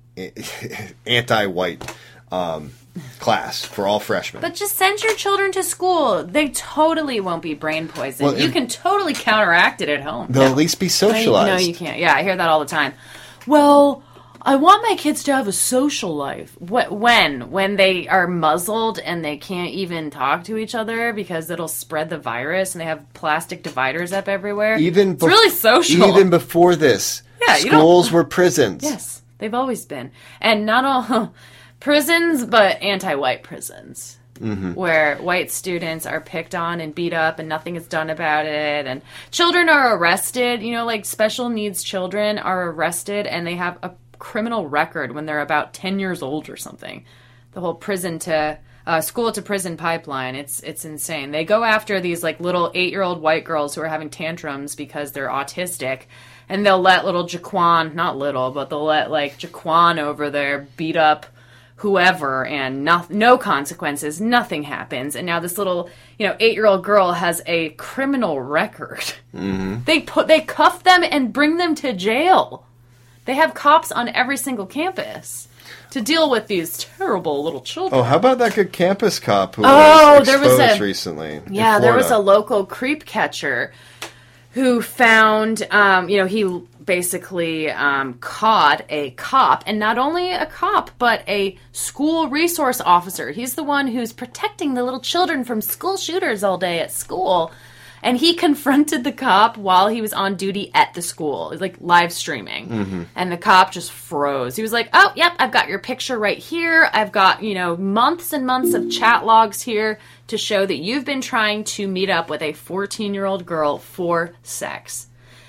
anti-white um, class for all freshmen. But just send your children to school. They totally won't be brain poisoned. Well, you it- can totally counteract it at home. They'll No. at least be I- socialized. No, you can't. Yeah, I hear that all the time. Well, I want my kids to have a social life. What, when? When they are muzzled and they can't even talk to each other because it'll spread the virus and they have plastic dividers up everywhere? Even it's bef- really social. Even before this, Yeah, you don't- schools were prisons. Yes, they've always been. And not all prisons, but anti-white prisons. Mm-hmm. Where white students are picked on and beat up and nothing is done about it. And children are arrested. You know, like special needs children are arrested and they have a criminal record when they're about ten years old or something. The whole prison to uh, school to prison pipeline. It's it's insane. They go after these like little eight-year-old white girls who are having tantrums because they're autistic, and they'll let little Jaquan, not little, but they'll let like Jaquan over there beat up whoever, and no, no consequences, nothing happens. And now this little, you know, eight-year-old girl has a criminal record. Mm-hmm. They put, they cuff them and bring them to jail. They have cops on every single campus to deal with these terrible little children. Oh, how about that good campus cop who oh, was there exposed was a, recently? Yeah, there was a local creep catcher who found, um, you know, he basically um, caught a cop, and not only a cop, but a school resource officer. He's the one who's protecting the little children from school shooters all day at school. And he confronted the cop while he was on duty at the school, like live streaming. Mm-hmm. And the cop just froze. He was like, oh, yep, I've got your picture right here. I've got, you know, months and months of chat logs here to show that you've been trying to meet up with a fourteen-year-old girl for sex.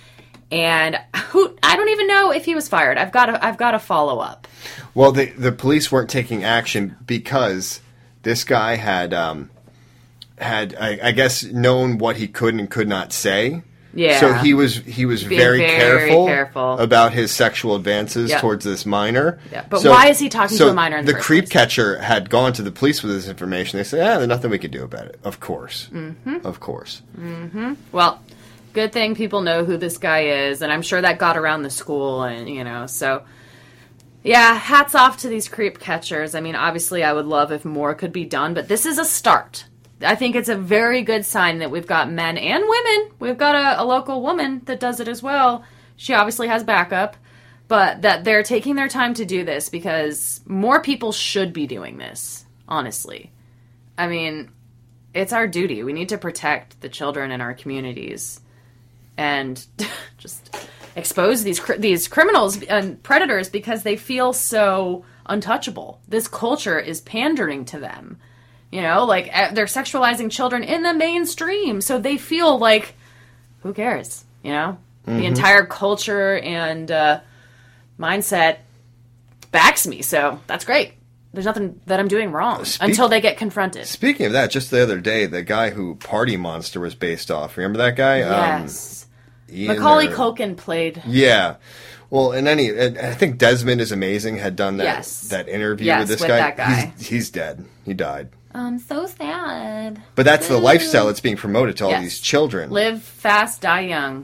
And who I don't even know if he was fired. I've got to, I've got to follow up. Well, the the police weren't taking action because this guy had um, had I, I guess known what he could and could not say. Yeah. So he was he was Being very, very careful, careful about his sexual advances Yep. towards this minor. Yeah. But So- why is he talking so to a minor in the the first creep place? catcher had gone to the police with this information. They said, "Ah, there's nothing we could do about it." Of course, Mm-hmm. of course. Mm-hmm. Well, good thing people know who this guy is, and I'm sure that got around the school, and, you know, so... Yeah, hats off to these creep catchers. I mean, obviously, I would love if more could be done, but this is a start. I think it's a very good sign that we've got men and women. We've got a, a local woman that does it as well. She obviously has backup, but that they're taking their time to do this because more people should be doing this, honestly. I mean, it's our duty. We need to protect the children in our communities and just expose these cr- these criminals and predators because they feel so untouchable. This culture is pandering to them. You know, like, uh, they're sexualizing children in the mainstream, so they feel like, who cares? You know? Mhm. The entire culture and uh, mindset backs me, so that's great. There's nothing that I'm doing wrong Speak- until they get confronted. Speaking of that, just the other day, the guy who Party Monster was based off. Remember that guy? Yes. Um, Ian Macaulay or- Culkin played. Yeah. Well, in any, I think Desmond is Amazing had done that Yes. that interview Yes, with this with guy. that guy. He's, he's dead. He died. I'm so sad. But that's the lifestyle that's being promoted to all Yes. these children. Live fast, die young.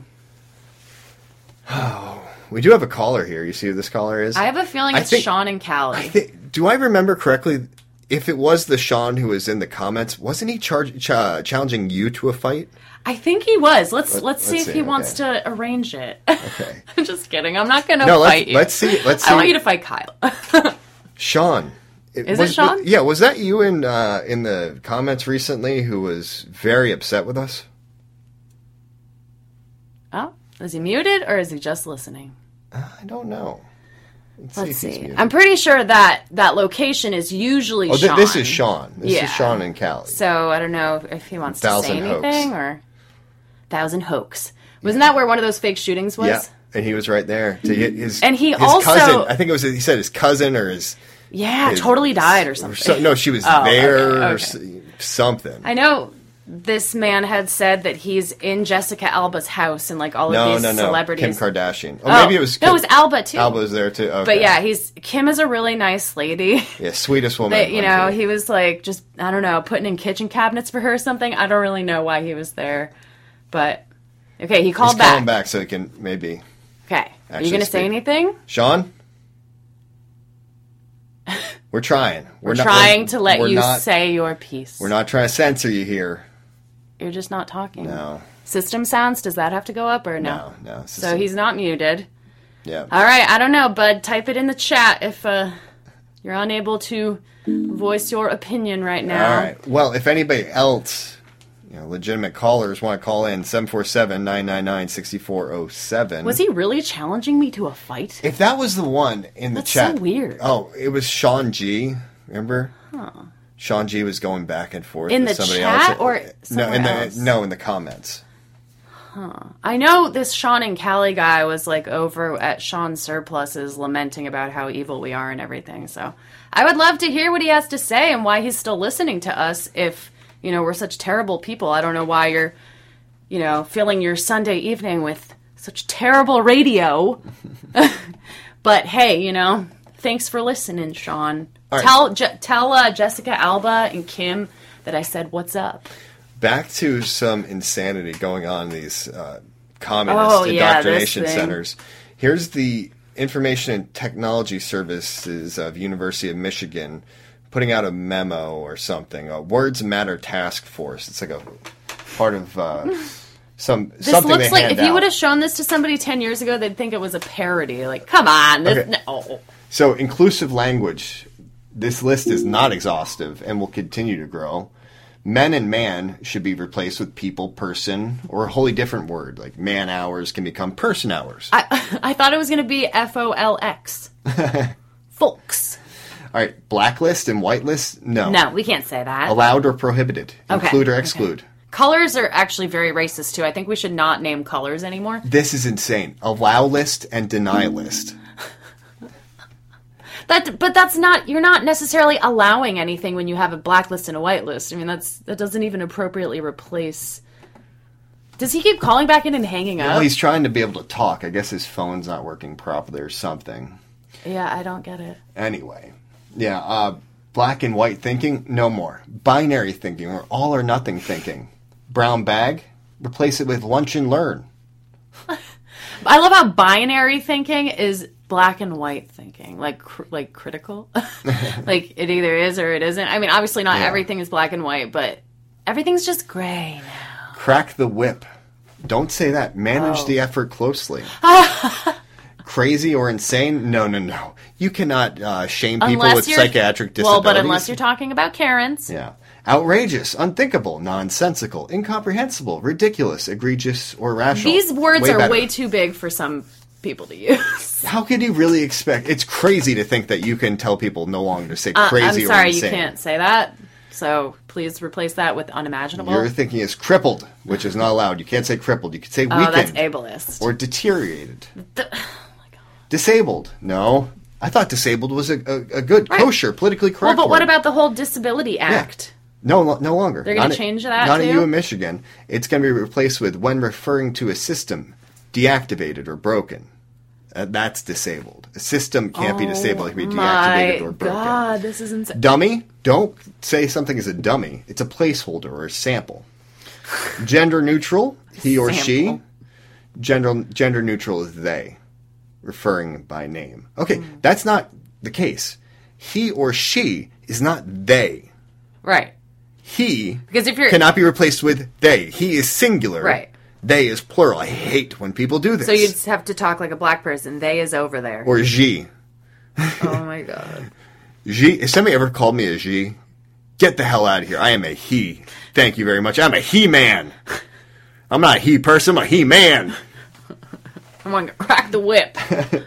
We do have a caller here. You see who this caller is? I have a feeling I it's think- Sean and Callie. I thi- do I remember correctly? If it was the Sean who was in the comments, wasn't he charge, ch- challenging you to a fight? I think he was. Let's Let- let's see let's if see, he wants okay. to arrange it. Okay. I'm just kidding. I'm not going to No, let's- fight you. let's see- let's I want see. you to fight Kyle. Sean. Is was, it Sean? was- yeah, was that you in uh, in the comments recently who was very upset with us? Oh, is he muted or is he just listening? I don't know. Let's, Let's if he's see. muted. I'm pretty sure that that location is usually Oh, th- Sean. this is Sean. This Yeah. is Sean and Callie. So I don't know if he wants to Thousand say hoax. anything or thousand hoax. Wasn't that where one of those fake shootings was? Yeah, and he was right there to get his. And he his also- cousin. I think it was. He said his cousin or his. Yeah, his- totally died or something. So, no, she was Oh, there okay, or okay. s- something. I know this man had said that he's in Jessica Alba's house and like all no, of these no, no. celebrities. Kim Kardashian. Oh, Oh, maybe it was. no, it was Alba, too. Alba was there too. Okay. But yeah, he's Kim is a really nice lady. Yeah, sweetest woman. That, you on know, T V. he was like just I don't know, putting in kitchen cabinets for her or something. I don't really know why he was there, but okay, he called He's back. calling back so he can maybe. Okay, are actually you going to say speak. anything? Sean, we're trying. We're, not- trying to let we're you not- say your piece. We're not trying to censor you here. You're just not talking. No. System sounds. Does that have to go up or no? No, no. So he's not muted. Yeah. All right, I don't know, bud. Type it in the chat if uh, you're unable to voice your opinion right now. All right. Well, if anybody else, you know, legitimate callers want to call in, seven four seven, nine nine nine, six four zero seven. Was he really challenging me to a fight? If that was the one in the That's chat. so weird. Oh, it was Sean G. Remember? Huh. Sean G was going back and forth In with the somebody chat else. or no, somewhere in the else? no, in the comments. Huh. I know this Sean and Callie guy was like over at Sean Surplus's lamenting about how evil we are and everything. So I would love to hear what he has to say and why he's still listening to us if, you know, we're such terrible people. I don't know why you're, you know, filling your Sunday evening with such terrible radio. But hey, you know, thanks for listening, Sean. Right. Tell Je- tell uh, Jessica Alba and Kim that I said what's up. Back to some insanity going on in these uh, communist oh, yeah, indoctrination centers. Here's the Information and Technology Services of University of Michigan putting out a memo or something. A Words Matter Task Force. It's like a part of uh, some this something looks they like hand if you out. would have shown this to somebody ten years ago, they'd think it was a parody. Like, come on, this, Okay. no. So inclusive language. This list is not exhaustive and will continue to grow. Men and man should be replaced with people, person, or a wholly different word. Like man hours can become person hours. I I thought it was going to be F O L X. Folks. All right, blacklist and whitelist, no. No, we can't say that. Allowed or prohibited. Okay, Include or exclude. Okay. Colors are actually very racist, too. I think we should not name colors anymore. This is insane. Allow list and deny list. That, but that's not, you're not necessarily allowing anything when you have a blacklist and a whitelist. I mean, that's that doesn't even appropriately replace... Does he keep calling back in and hanging up? Well, he's trying to be able to talk. I guess his phone's not working properly or something. Yeah, I don't get it. Anyway. Yeah, uh, black and white thinking, no more. Binary thinking, or all or nothing thinking. Brown bag, replace it with lunch and learn. I love how binary thinking is black and white thinking, like cr- like critical. Like it either is or it isn't. I mean, obviously not Yeah. everything is black and white, but everything's just gray now. Crack the whip. Don't say that. Manage Oh. the effort closely. Crazy or insane? No, no, no. You cannot uh, shame people Unless with you're- psychiatric disabilities. Well, but unless you're talking about Karens. Yeah. Outrageous, unthinkable, nonsensical, incomprehensible, ridiculous, egregious, or irrational. These words way are better. way too big for some people to use. How could you really expect... It's crazy to think that you can tell people no longer to say Uh, crazy I'm sorry, or you insane. can't say that. So please replace that with unimaginable. Your thinking is crippled, which is not allowed. You can't say crippled. You can say Oh, weakened. that's ableist. Or deteriorated. Disabled. No. I thought disabled was a, a, a good, Right. kosher, politically correct Well, but what word. about the whole Disability Act? No, lo- no longer. They're gonna Not- change that, Not in too? you in Michigan. It's going to be replaced with when referring to a system deactivated or broken. Uh, that's disabled. A system can't be disabled. It can be deactivated My or broken. God, this is insane. Dummy. Don't say something is a dummy. It's a placeholder or a sample. Gender neutral. He or she. Sample. Gender gender neutral is they, referring by name. Okay, Hmm. that's not the case. He or she is not they. Right. He Because if you're- cannot be replaced with they. He is singular. Right. They is plural. I hate when people do this. So you just have to talk like a black person. They is over there. Or G. Oh my God. G. If somebody ever called me a G, get the hell out of here. I am a he. Thank you very much. I'm a he man. I'm not a he person. I'm a he man. I'm going to crack the whip.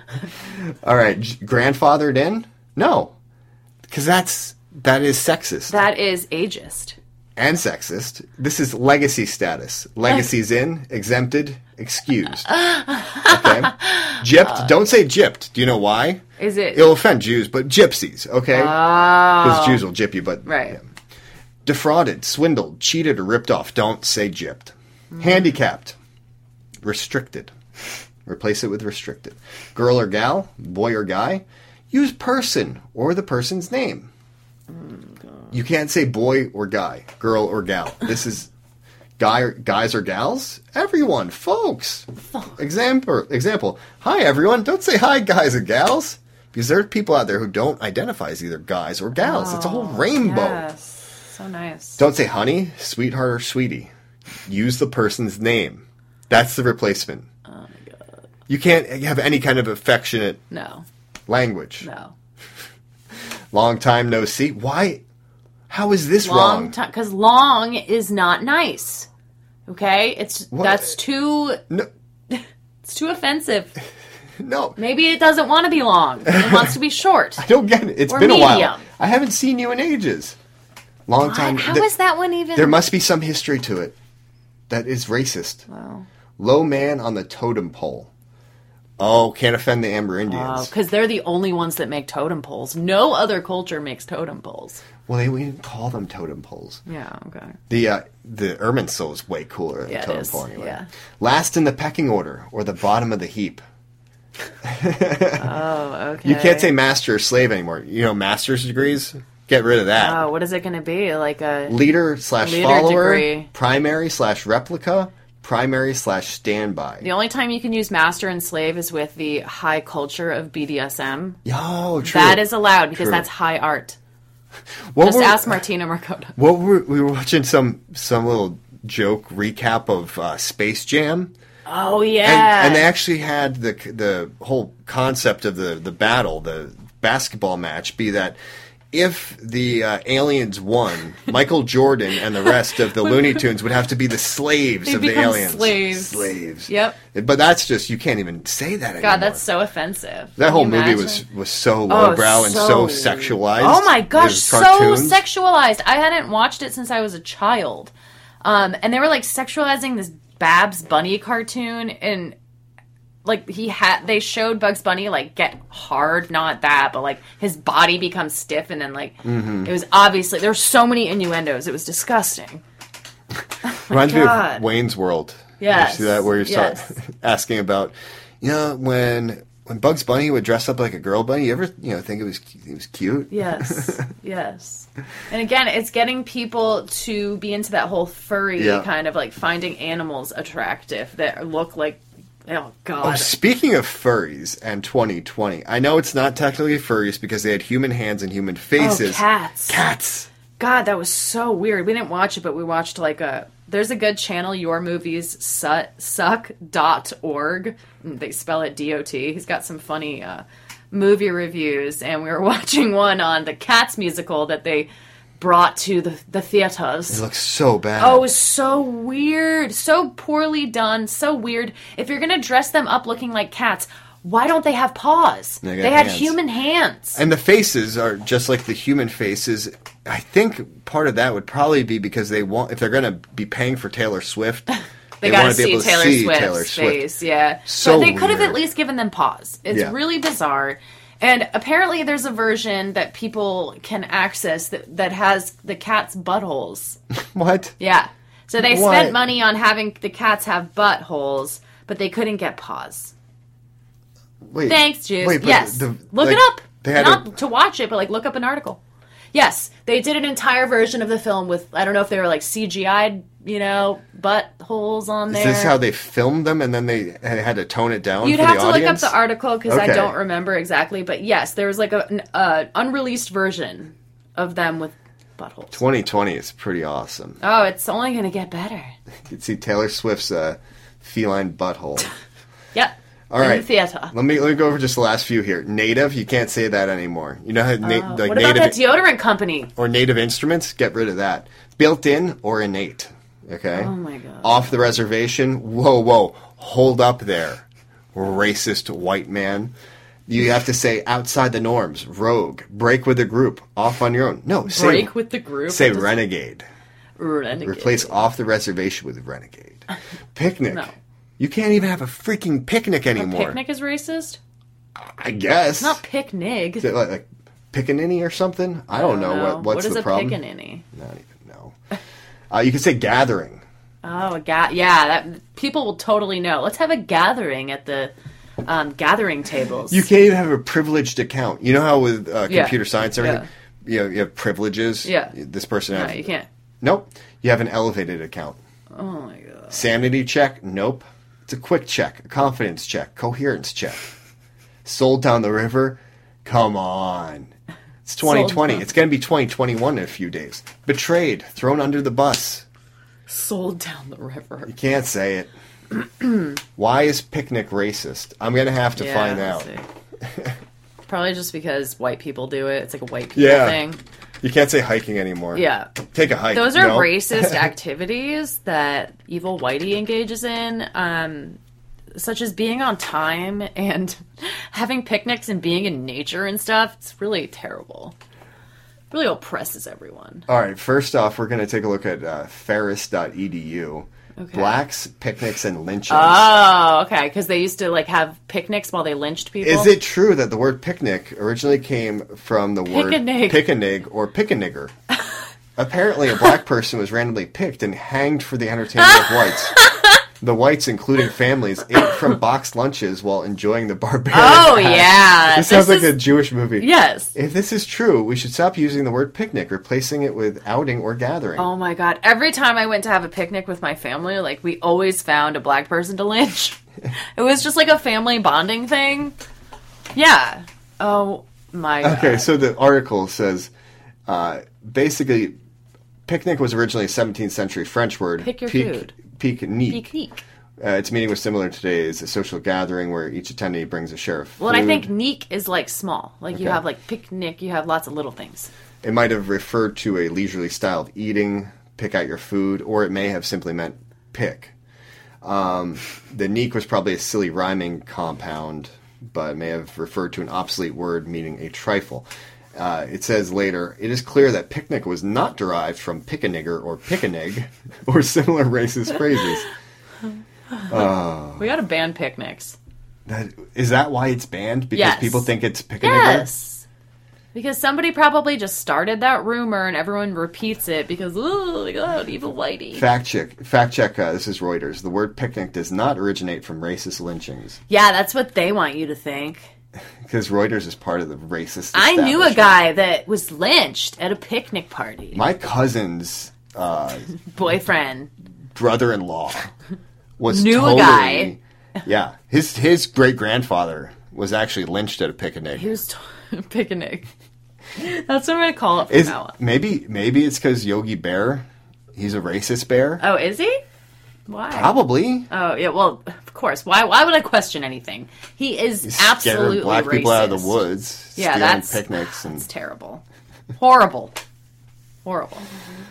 All right. G- grandfathered in? No. Because that's, that is sexist. That is ageist. And sexist. This is legacy status. Legacy's in, exempted, excused. Okay? Gypped. Don't say gypped. Do you know why? Is it? It'll offend Jews, but gypsies, okay? Because Oh. Jews will gyp you, but... Right. yeah. Defrauded, swindled, cheated, or ripped off. Don't say gypped. Handicapped. Restricted. Replace it with restricted. Girl or gal, boy or guy. Use person or the person's name. You can't say boy or guy, girl or gal. This is guy or, guys or gals. Everyone, folks. Example. Example. Hi, everyone. Don't say hi, guys and gals, because there are people out there who don't identify as either guys or gals. It's a whole rainbow. Yes. So nice. Don't say honey, sweetheart, or sweetie. Use the person's name. That's the replacement. Oh my God. You can't have any kind of affectionate No. language. No. Long time no see. Why? How is this Long wrong? time. Because long is not nice. Okay? It's What? That's too... No. It's too offensive. No. Maybe it doesn't want to be long. It wants to be short. I don't get it. It's Or been a while. medium. I haven't seen you in ages. Long time. How Th- is that one even... There must be some history to it that is racist. Wow. Low man on the totem pole. Oh, can't offend the Amber Indians. Because they're the only ones that make totem poles. No other culture makes totem poles. Well, they we didn't call them totem poles. Yeah, okay. The uh, the Irminsul is way cooler than Yeah, it totem is. pole anyway. Yeah. Last in the pecking order, or the bottom of the heap. Oh, okay. You can't say master or slave anymore. You know, master's degrees? Get rid of that. Oh, what is it going to be? Like a Leader slash leader follower, degree. primary slash replica, primary slash standby. The only time you can use master and slave is with the high culture of B D S M. Oh, true. That is allowed because True. that's high art. What Just were- ask Martina Marcota. What were we were watching some some little joke recap of uh, Space Jam. Oh yeah, And, and they actually had the the whole concept of the, the battle, the basketball match, be that if the uh, aliens won, Michael Jordan and the rest of the Looney Tunes would have to be the slaves They of the become aliens. slaves. Slaves. Yep. But that's just, you can't even say that anymore. God, that's so offensive. That Can whole you movie imagine? was, was so Oh, lowbrow and so so- sexualized. Oh my It gosh, was so cartoons. sexualized. I hadn't watched it since I was a child. Um, and they were like sexualizing this Babs Bunny cartoon, and like he had they showed Bugs Bunny like get hard, not that, but like his body becomes stiff, and then like Mhm. it was obviously there were so many innuendos. It was disgusting. Reminds me God. of Wayne's World. Yes. You see that where you're Yes. start asking about, you know, when when Bugs Bunny would dress up like a girl bunny, you ever you know think it was it was cute? Yes, yes. And again, it's getting people to be into that whole furry Yeah. kind of like finding animals attractive that look like, oh Oh, god. speaking of furries and twenty twenty, I know it's not technically furries because they had human hands and human faces. Oh, cats. Cats. God, that was so weird. We didn't watch it, but we watched like a. There's a good channel, Your Movies Suck dot org. They spell it D O T. He's got some funny uh, movie reviews, and we were watching one on the Cats musical that they brought to the, the theaters. It looks so bad. Oh, it was so weird. So poorly done. So weird. If you're going to dress them up looking like cats, why don't they have paws? They They, got had hands. human hands. And the faces are just like the human faces. I think part of that would probably be because they want, if they're going to be paying for Taylor Swift, They, they got want to to be able see to Taylor see Swift's Taylor Swift. face. Yeah. So but they could have weird. at least given them paws. It's Yeah. really bizarre. And apparently there's a version that people can access that, that has the cat's buttholes. What? Yeah. So they What? spent money on having the cats have buttholes, but they couldn't get paws. Wait. Thanks, Juice. Wait, but yes. the- look like, it up. they had Not a- to watch it, but like look up an article. Yes, they did an entire version of the film with, I don't know if they were like C G I'd, you know, buttholes on Is there. this how they filmed them and then they had to tone it down You'd for have the to audience? look up the article because I Okay. don't remember exactly. But yes, there was like a, an uh, unreleased version of them with buttholes. twenty twenty is pretty awesome. Oh, it's only going to get better. You can see Taylor Swift's uh, feline butthole. Yep. All In right. the theater. Let me let me go over just the last few here. Native, you can't say that anymore. You know how na- Uh, like what about native that deodorant company? or native instruments? Get rid of that. Built in or innate. Okay. Oh my god. Off the reservation. Whoa, whoa. Hold up there, racist white man. You have to say outside the norms, rogue, break with the group, off on your own. No, say Break with the group. Say That doesn't- renegade. Renegade. Replace off the reservation with renegade. Picnic. No. You can't even have a freaking picnic A anymore. picnic is racist? I guess. It's not picnic. Is it like, like pickaninny or something? I don't, know. What, what's What is the a problem? pickaninny? Not even know. Uh, you could say gathering. Oh, a ga- yeah, that people will totally know. Let's have a gathering at the um, gathering tables. You can't even have a privileged account. You know how with uh, Yeah. computer science and everything, you, know, you have privileges? Yeah. This person No, has... you can't. Nope. You have an elevated account. Oh my god. Sanity check? Nope. It's a quick check, a confidence check, coherence check. Sold down the river? Come on. It's twenty twenty. Sold down. It's going to be twenty twenty-one in a few days. Betrayed, thrown under the bus. Sold down the river. You can't say it. Why is picnic racist? I'm going to have to Yeah, find let's out. see. Probably just because white people do it. It's like a white people Yeah. thing. You can't say hiking anymore. Yeah. Take a hike. Those are no? racist activities that evil whitey engages in, um, such as being on time and having picnics and being in nature and stuff. It's really terrible. Really oppresses everyone. All right, first off, we're going to take a look at uh, ferris dot e d u. Okay. Blacks, picnics, and lynchings. Oh, okay. Because they used to like have picnics while they lynched people. Is it true that the word picnic originally came from the word Pick-a-nig. pick-a-nig or pick-a-nigger? Apparently, a black person was randomly picked and hanged for the entertainment of whites. The whites, including families, ate from boxed lunches while enjoying the barbarian Oh, act. yeah. This sounds This like is- a Jewish movie. Yes. If this is true, we should stop using the word picnic, replacing it with outing or gathering. Oh my god. Every time I went to have a picnic with my family, like we always found a black person to lynch. It was just like a family bonding thing. Yeah. Oh my god. Okay, so the article says, uh, basically, picnic was originally a seventeenth century French word. Pick your pique, food. Pique-nique. Picnic. Uh, its meaning was similar to today's a social gathering where each attendee brings a share of food. Well, and I think neek is like small. Like you Okay. have like picnic, you have lots of little things. It might have referred to a leisurely style of eating, pick out your food, or it may have simply meant pick. Um, the neek was probably a silly rhyming compound, but may have referred to an obsolete word meaning a trifle. Uh, it says later, it is clear that picnic was not derived from pick-a-nigger or pick-a-nig or similar racist phrases. Uh, We gotta ban picnics. that, is that why it's banned? Because Yes. people think it's pick-a-nigger? Yes. Because somebody probably just started that rumor and everyone repeats it because, oh my god, evil whitey. Fact check. Fact check. Uh, this is Reuters. The word picnic does not originate from racist lynchings Yeah, that's what they want you to think. because Reuters is part of the racist. I knew a establishment. guy that was lynched at a picnic party. My cousin's uh, Boyfriend. brother-in-law was Knew a totally, guy. Yeah, his his great grandfather was actually lynched at a picnic. He was t- picnic. That's what I'm gonna call it from Is now on. maybe maybe it's because Yogi Bear, he's a racist bear. Oh, is he? Why? Probably. Oh, yeah, well, of course. Why Why would I question anything? He is He's absolutely scaring black racist. people out of the woods, Yeah, stealing that's picnics, and It's terrible. Horrible. Horrible.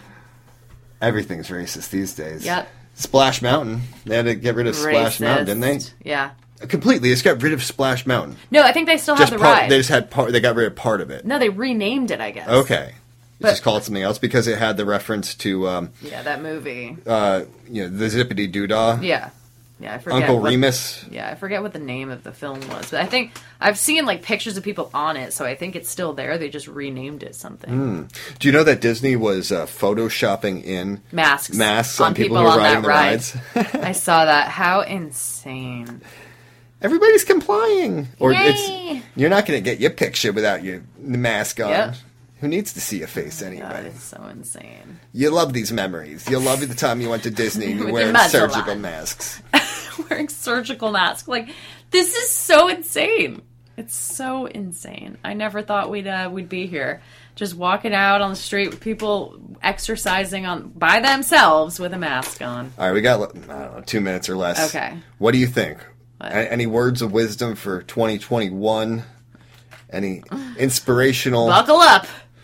everything's racist these days. Yep. Splash Mountain. They had to get rid of Splash Racist. Mountain, didn't they? Yeah. Completely. They just got rid of Splash Mountain. No, I think they still Just have the part. ride. They just had part. They got rid of part of it. No, they renamed it, I guess. Okay. But- Just call it something else because it had the reference to, um, Yeah, that movie. uh, you know, the Zippity Doodah. Yeah. Yeah, I forget. Uncle what- Remus. Yeah, I forget what the name of the film was, but I think I've seen like pictures of people on it, so I think it's still there. They just renamed it something. Mm. Do you know that Disney was uh, photoshopping in Masks. masks on, On people, people who were on riding that the ride. rides? I saw that. How insane. Everybody's complying. Or Yay. it's you're not going to get your picture without your mask on. Yep. Who needs to see your face anyway? God, it's so insane. You love these memories. You love the time you went to Disney and you're With wearing your muzzle surgical on. masks. Wearing surgical masks. Like, this is so insane. It's so insane. I never thought we'd uh, we'd be here. Just walking out on the street with people exercising on by themselves with a mask on. All right, we got, I don't know, two minutes or less. Okay. What do you think? What? A- Any words of wisdom for twenty twenty-one? Any inspirational, Buckle up.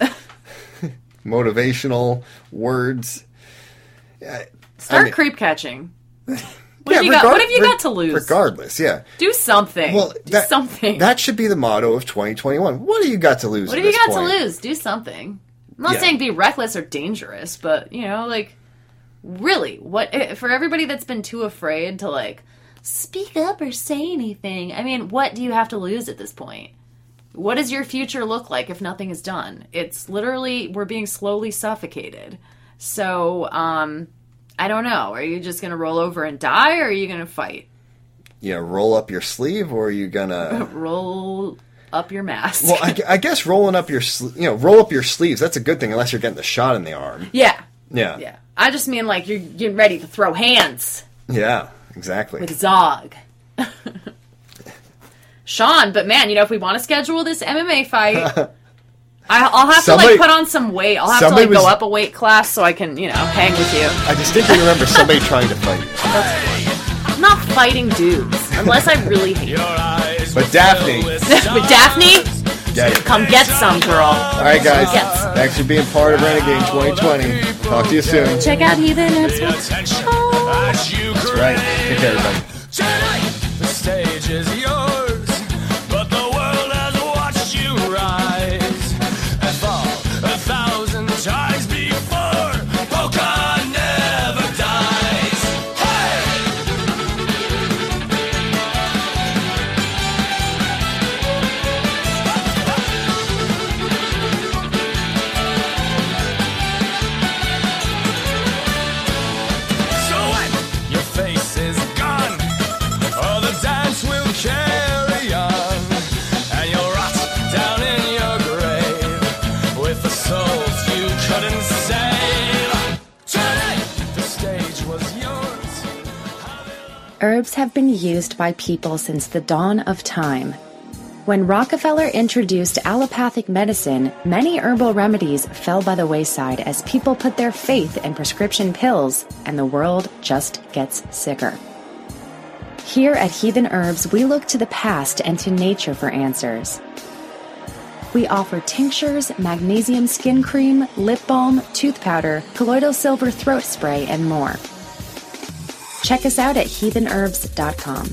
motivational words? Yeah, Start I mean- creep catching. What Yeah, have you got? regard- What have you re- got to lose? Regardless, yeah. Do something. Well, Do that, something. That should be the motto of twenty twenty-one. What do you got to lose? What at have you this got point? to lose? Do something. I'm not Yeah. saying be reckless or dangerous, but you know, like, really, what eh, for everybody that's been too afraid to like speak up or say anything? I mean, what do you have to lose at this point? What does your future look like if nothing is done? It's literally we're being slowly suffocated. So, um, I don't know. Are you just gonna roll over and die, or are you gonna fight? You know, roll up your sleeve, or are you gonna? Roll up your mask. Well, I, I guess rolling up your, sl- you know, roll up your sleeves. That's a good thing, unless you're getting the shot in the arm. yeah, Yeah, yeah. I just mean like you're getting ready to throw hands yeah, exactly. with Zog. Sean, but man, you know, if we want to schedule this M M A fight, I, I'll have Somebody- to like put on some weight. I'll have to somebody like go was- up a weight class so I can, you know, hang with you. I distinctly remember somebody trying to fight you. I'm not fighting dudes unless I really hate them. But Daphne, But Daphne, get it. come get some, girl. All right, guys. Get some. Thanks for being part of Renegade twenty twenty. Talk to you soon. Check out Heathen Nerds. That's right. Take care, everybody. The stage is yours, but the world has watched you rise and fall a thousand times before. Polka never dies. Herbs have been used by people since the dawn of time. When Rockefeller introduced allopathic medicine, many herbal remedies fell by the wayside as people put their faith in prescription pills, and the world just gets sicker. Here at Heathen Herbs, we look to the past and to nature for answers. We offer tinctures, magnesium skin cream, lip balm, tooth powder, colloidal silver throat spray, and more. Check us out at heathen herbs dot com.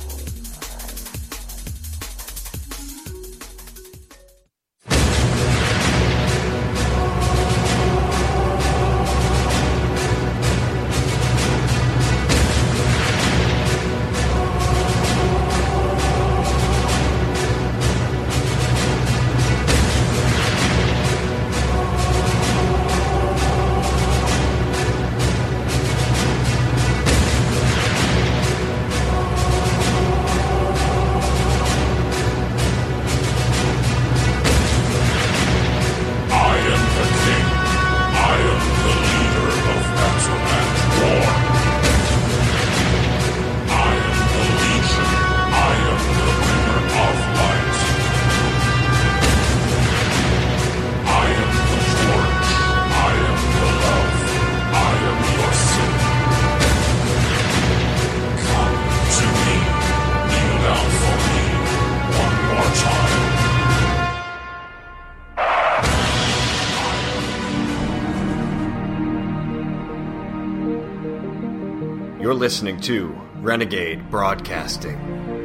You're listening to Renegade Broadcasting.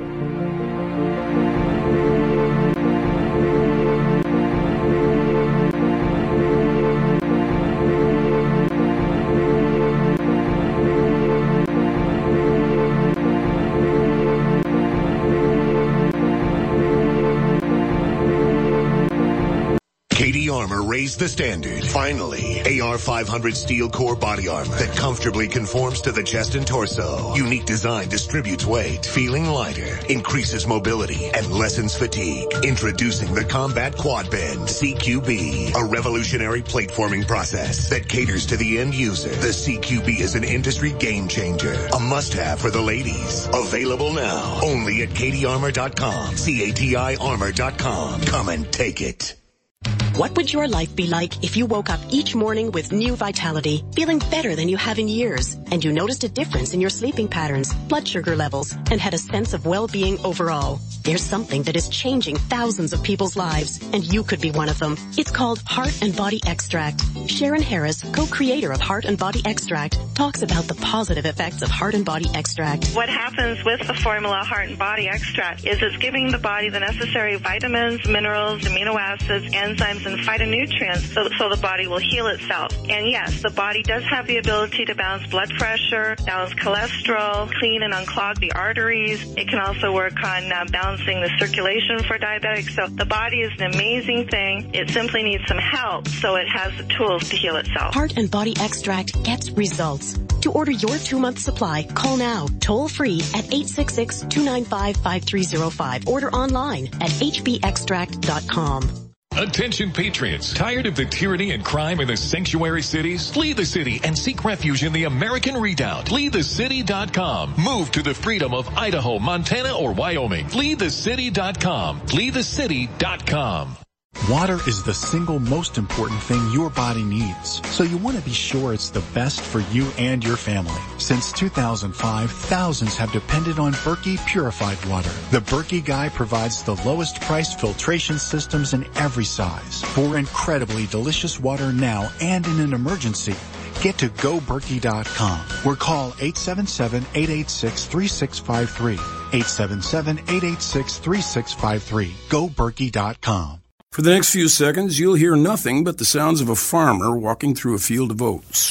K D Armor raised the standard. Finally, A R five hundred steel core body armor that comfortably conforms to the chest and torso. Unique design distributes weight, feeling lighter, increases mobility, and lessens fatigue. Introducing the Combat Quad Bend C Q B, a revolutionary plate forming process that caters to the end user. The C Q B is an industry game changer, a must-have for the ladies. Available now, only at K D armor dot com, C A T I armor dot com. Come and take it. What would your life be like if you woke up each morning with new vitality, feeling better than you have in years, and you noticed a difference in your sleeping patterns, blood sugar levels, and had a sense of well-being overall? There's something that is changing thousands of people's lives, and you could be one of them. It's called Heart and Body Extract. Sharon Harris, co-creator of Heart and Body Extract, talks about the positive effects of Heart and Body Extract. What happens with the formula Heart and Body Extract is it's giving the body the necessary vitamins, minerals, amino acids, enzymes, and phytonutrients so, so the body will heal itself. And yes, the body does have the ability to balance blood pressure, balance cholesterol, clean and unclog the arteries. It can also work on uh, balancing the circulation for diabetics. So the body is an amazing thing. It simply needs some help so it has the tools to heal itself. Heart and Body Extract gets results. To order your two-month supply, call now, toll-free at eight six six, two nine five, five three zero five. Order online at h b extract dot com. Attention patriots, tired of the tyranny and crime in the sanctuary cities? Flee the city and seek refuge in the American Redoubt. flee the city dot com. Move to the freedom of Idaho, Montana, or Wyoming. flee the city dot com. flee the city dot com. Water is the single most important thing your body needs, so you want to be sure it's the best for you and your family. Since two thousand five, thousands have depended on Berkey purified water. The Berkey Guy provides the lowest priced filtration systems in every size. For incredibly delicious water now and in an emergency, get to go berkey dot com or call eight seven seven, eight eight six, three six five three. eight seven seven, eight eight six, three six five three. go berkey dot com. For the next few seconds, you'll hear nothing but the sounds of a farmer walking through a field of oats.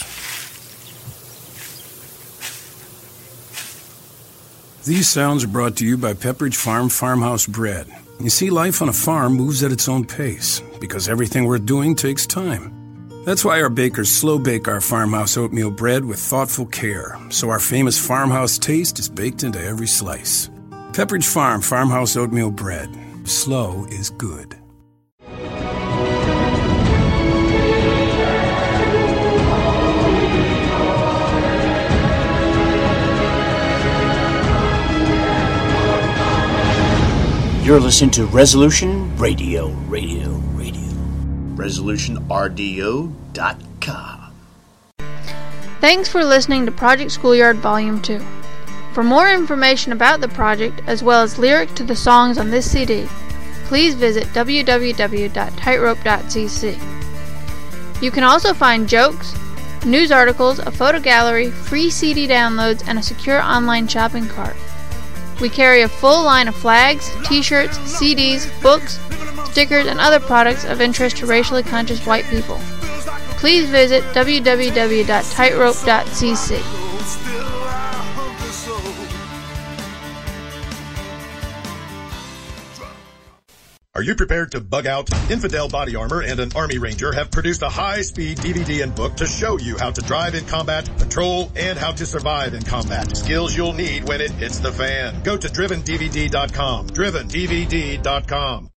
These sounds are brought to you by Pepperidge Farm Farmhouse Bread. You see, life on a farm moves at its own pace, because everything worth doing takes time. That's why our bakers slow bake our farmhouse oatmeal bread with thoughtful care, so our famous farmhouse taste is baked into every slice. Pepperidge Farm Farmhouse Oatmeal Bread. Slow is good. You're listening to Resolution Radio, Radio, Radio. resolution r d o dot com. Thanks for listening to Project Schoolyard Volume two. For more information about the project, as well as lyrics to the songs on this C D, please visit w w w dot tightrope dot c c. You can also find jokes, news articles, a photo gallery, free C D downloads, and a secure online shopping cart. We carry a full line of flags, t-shirts, C Ds, books, stickers, and other products of interest to racially conscious white people. Please visit w w w dot tightrope dot c c. Are you prepared to bug out? Infidel Body Armor and an Army Ranger have produced a high-speed D V D and book to show you how to drive in combat, patrol, and how to survive in combat. Skills you'll need when it hits the fan. Go to driven d v d dot com. driven d v d dot com.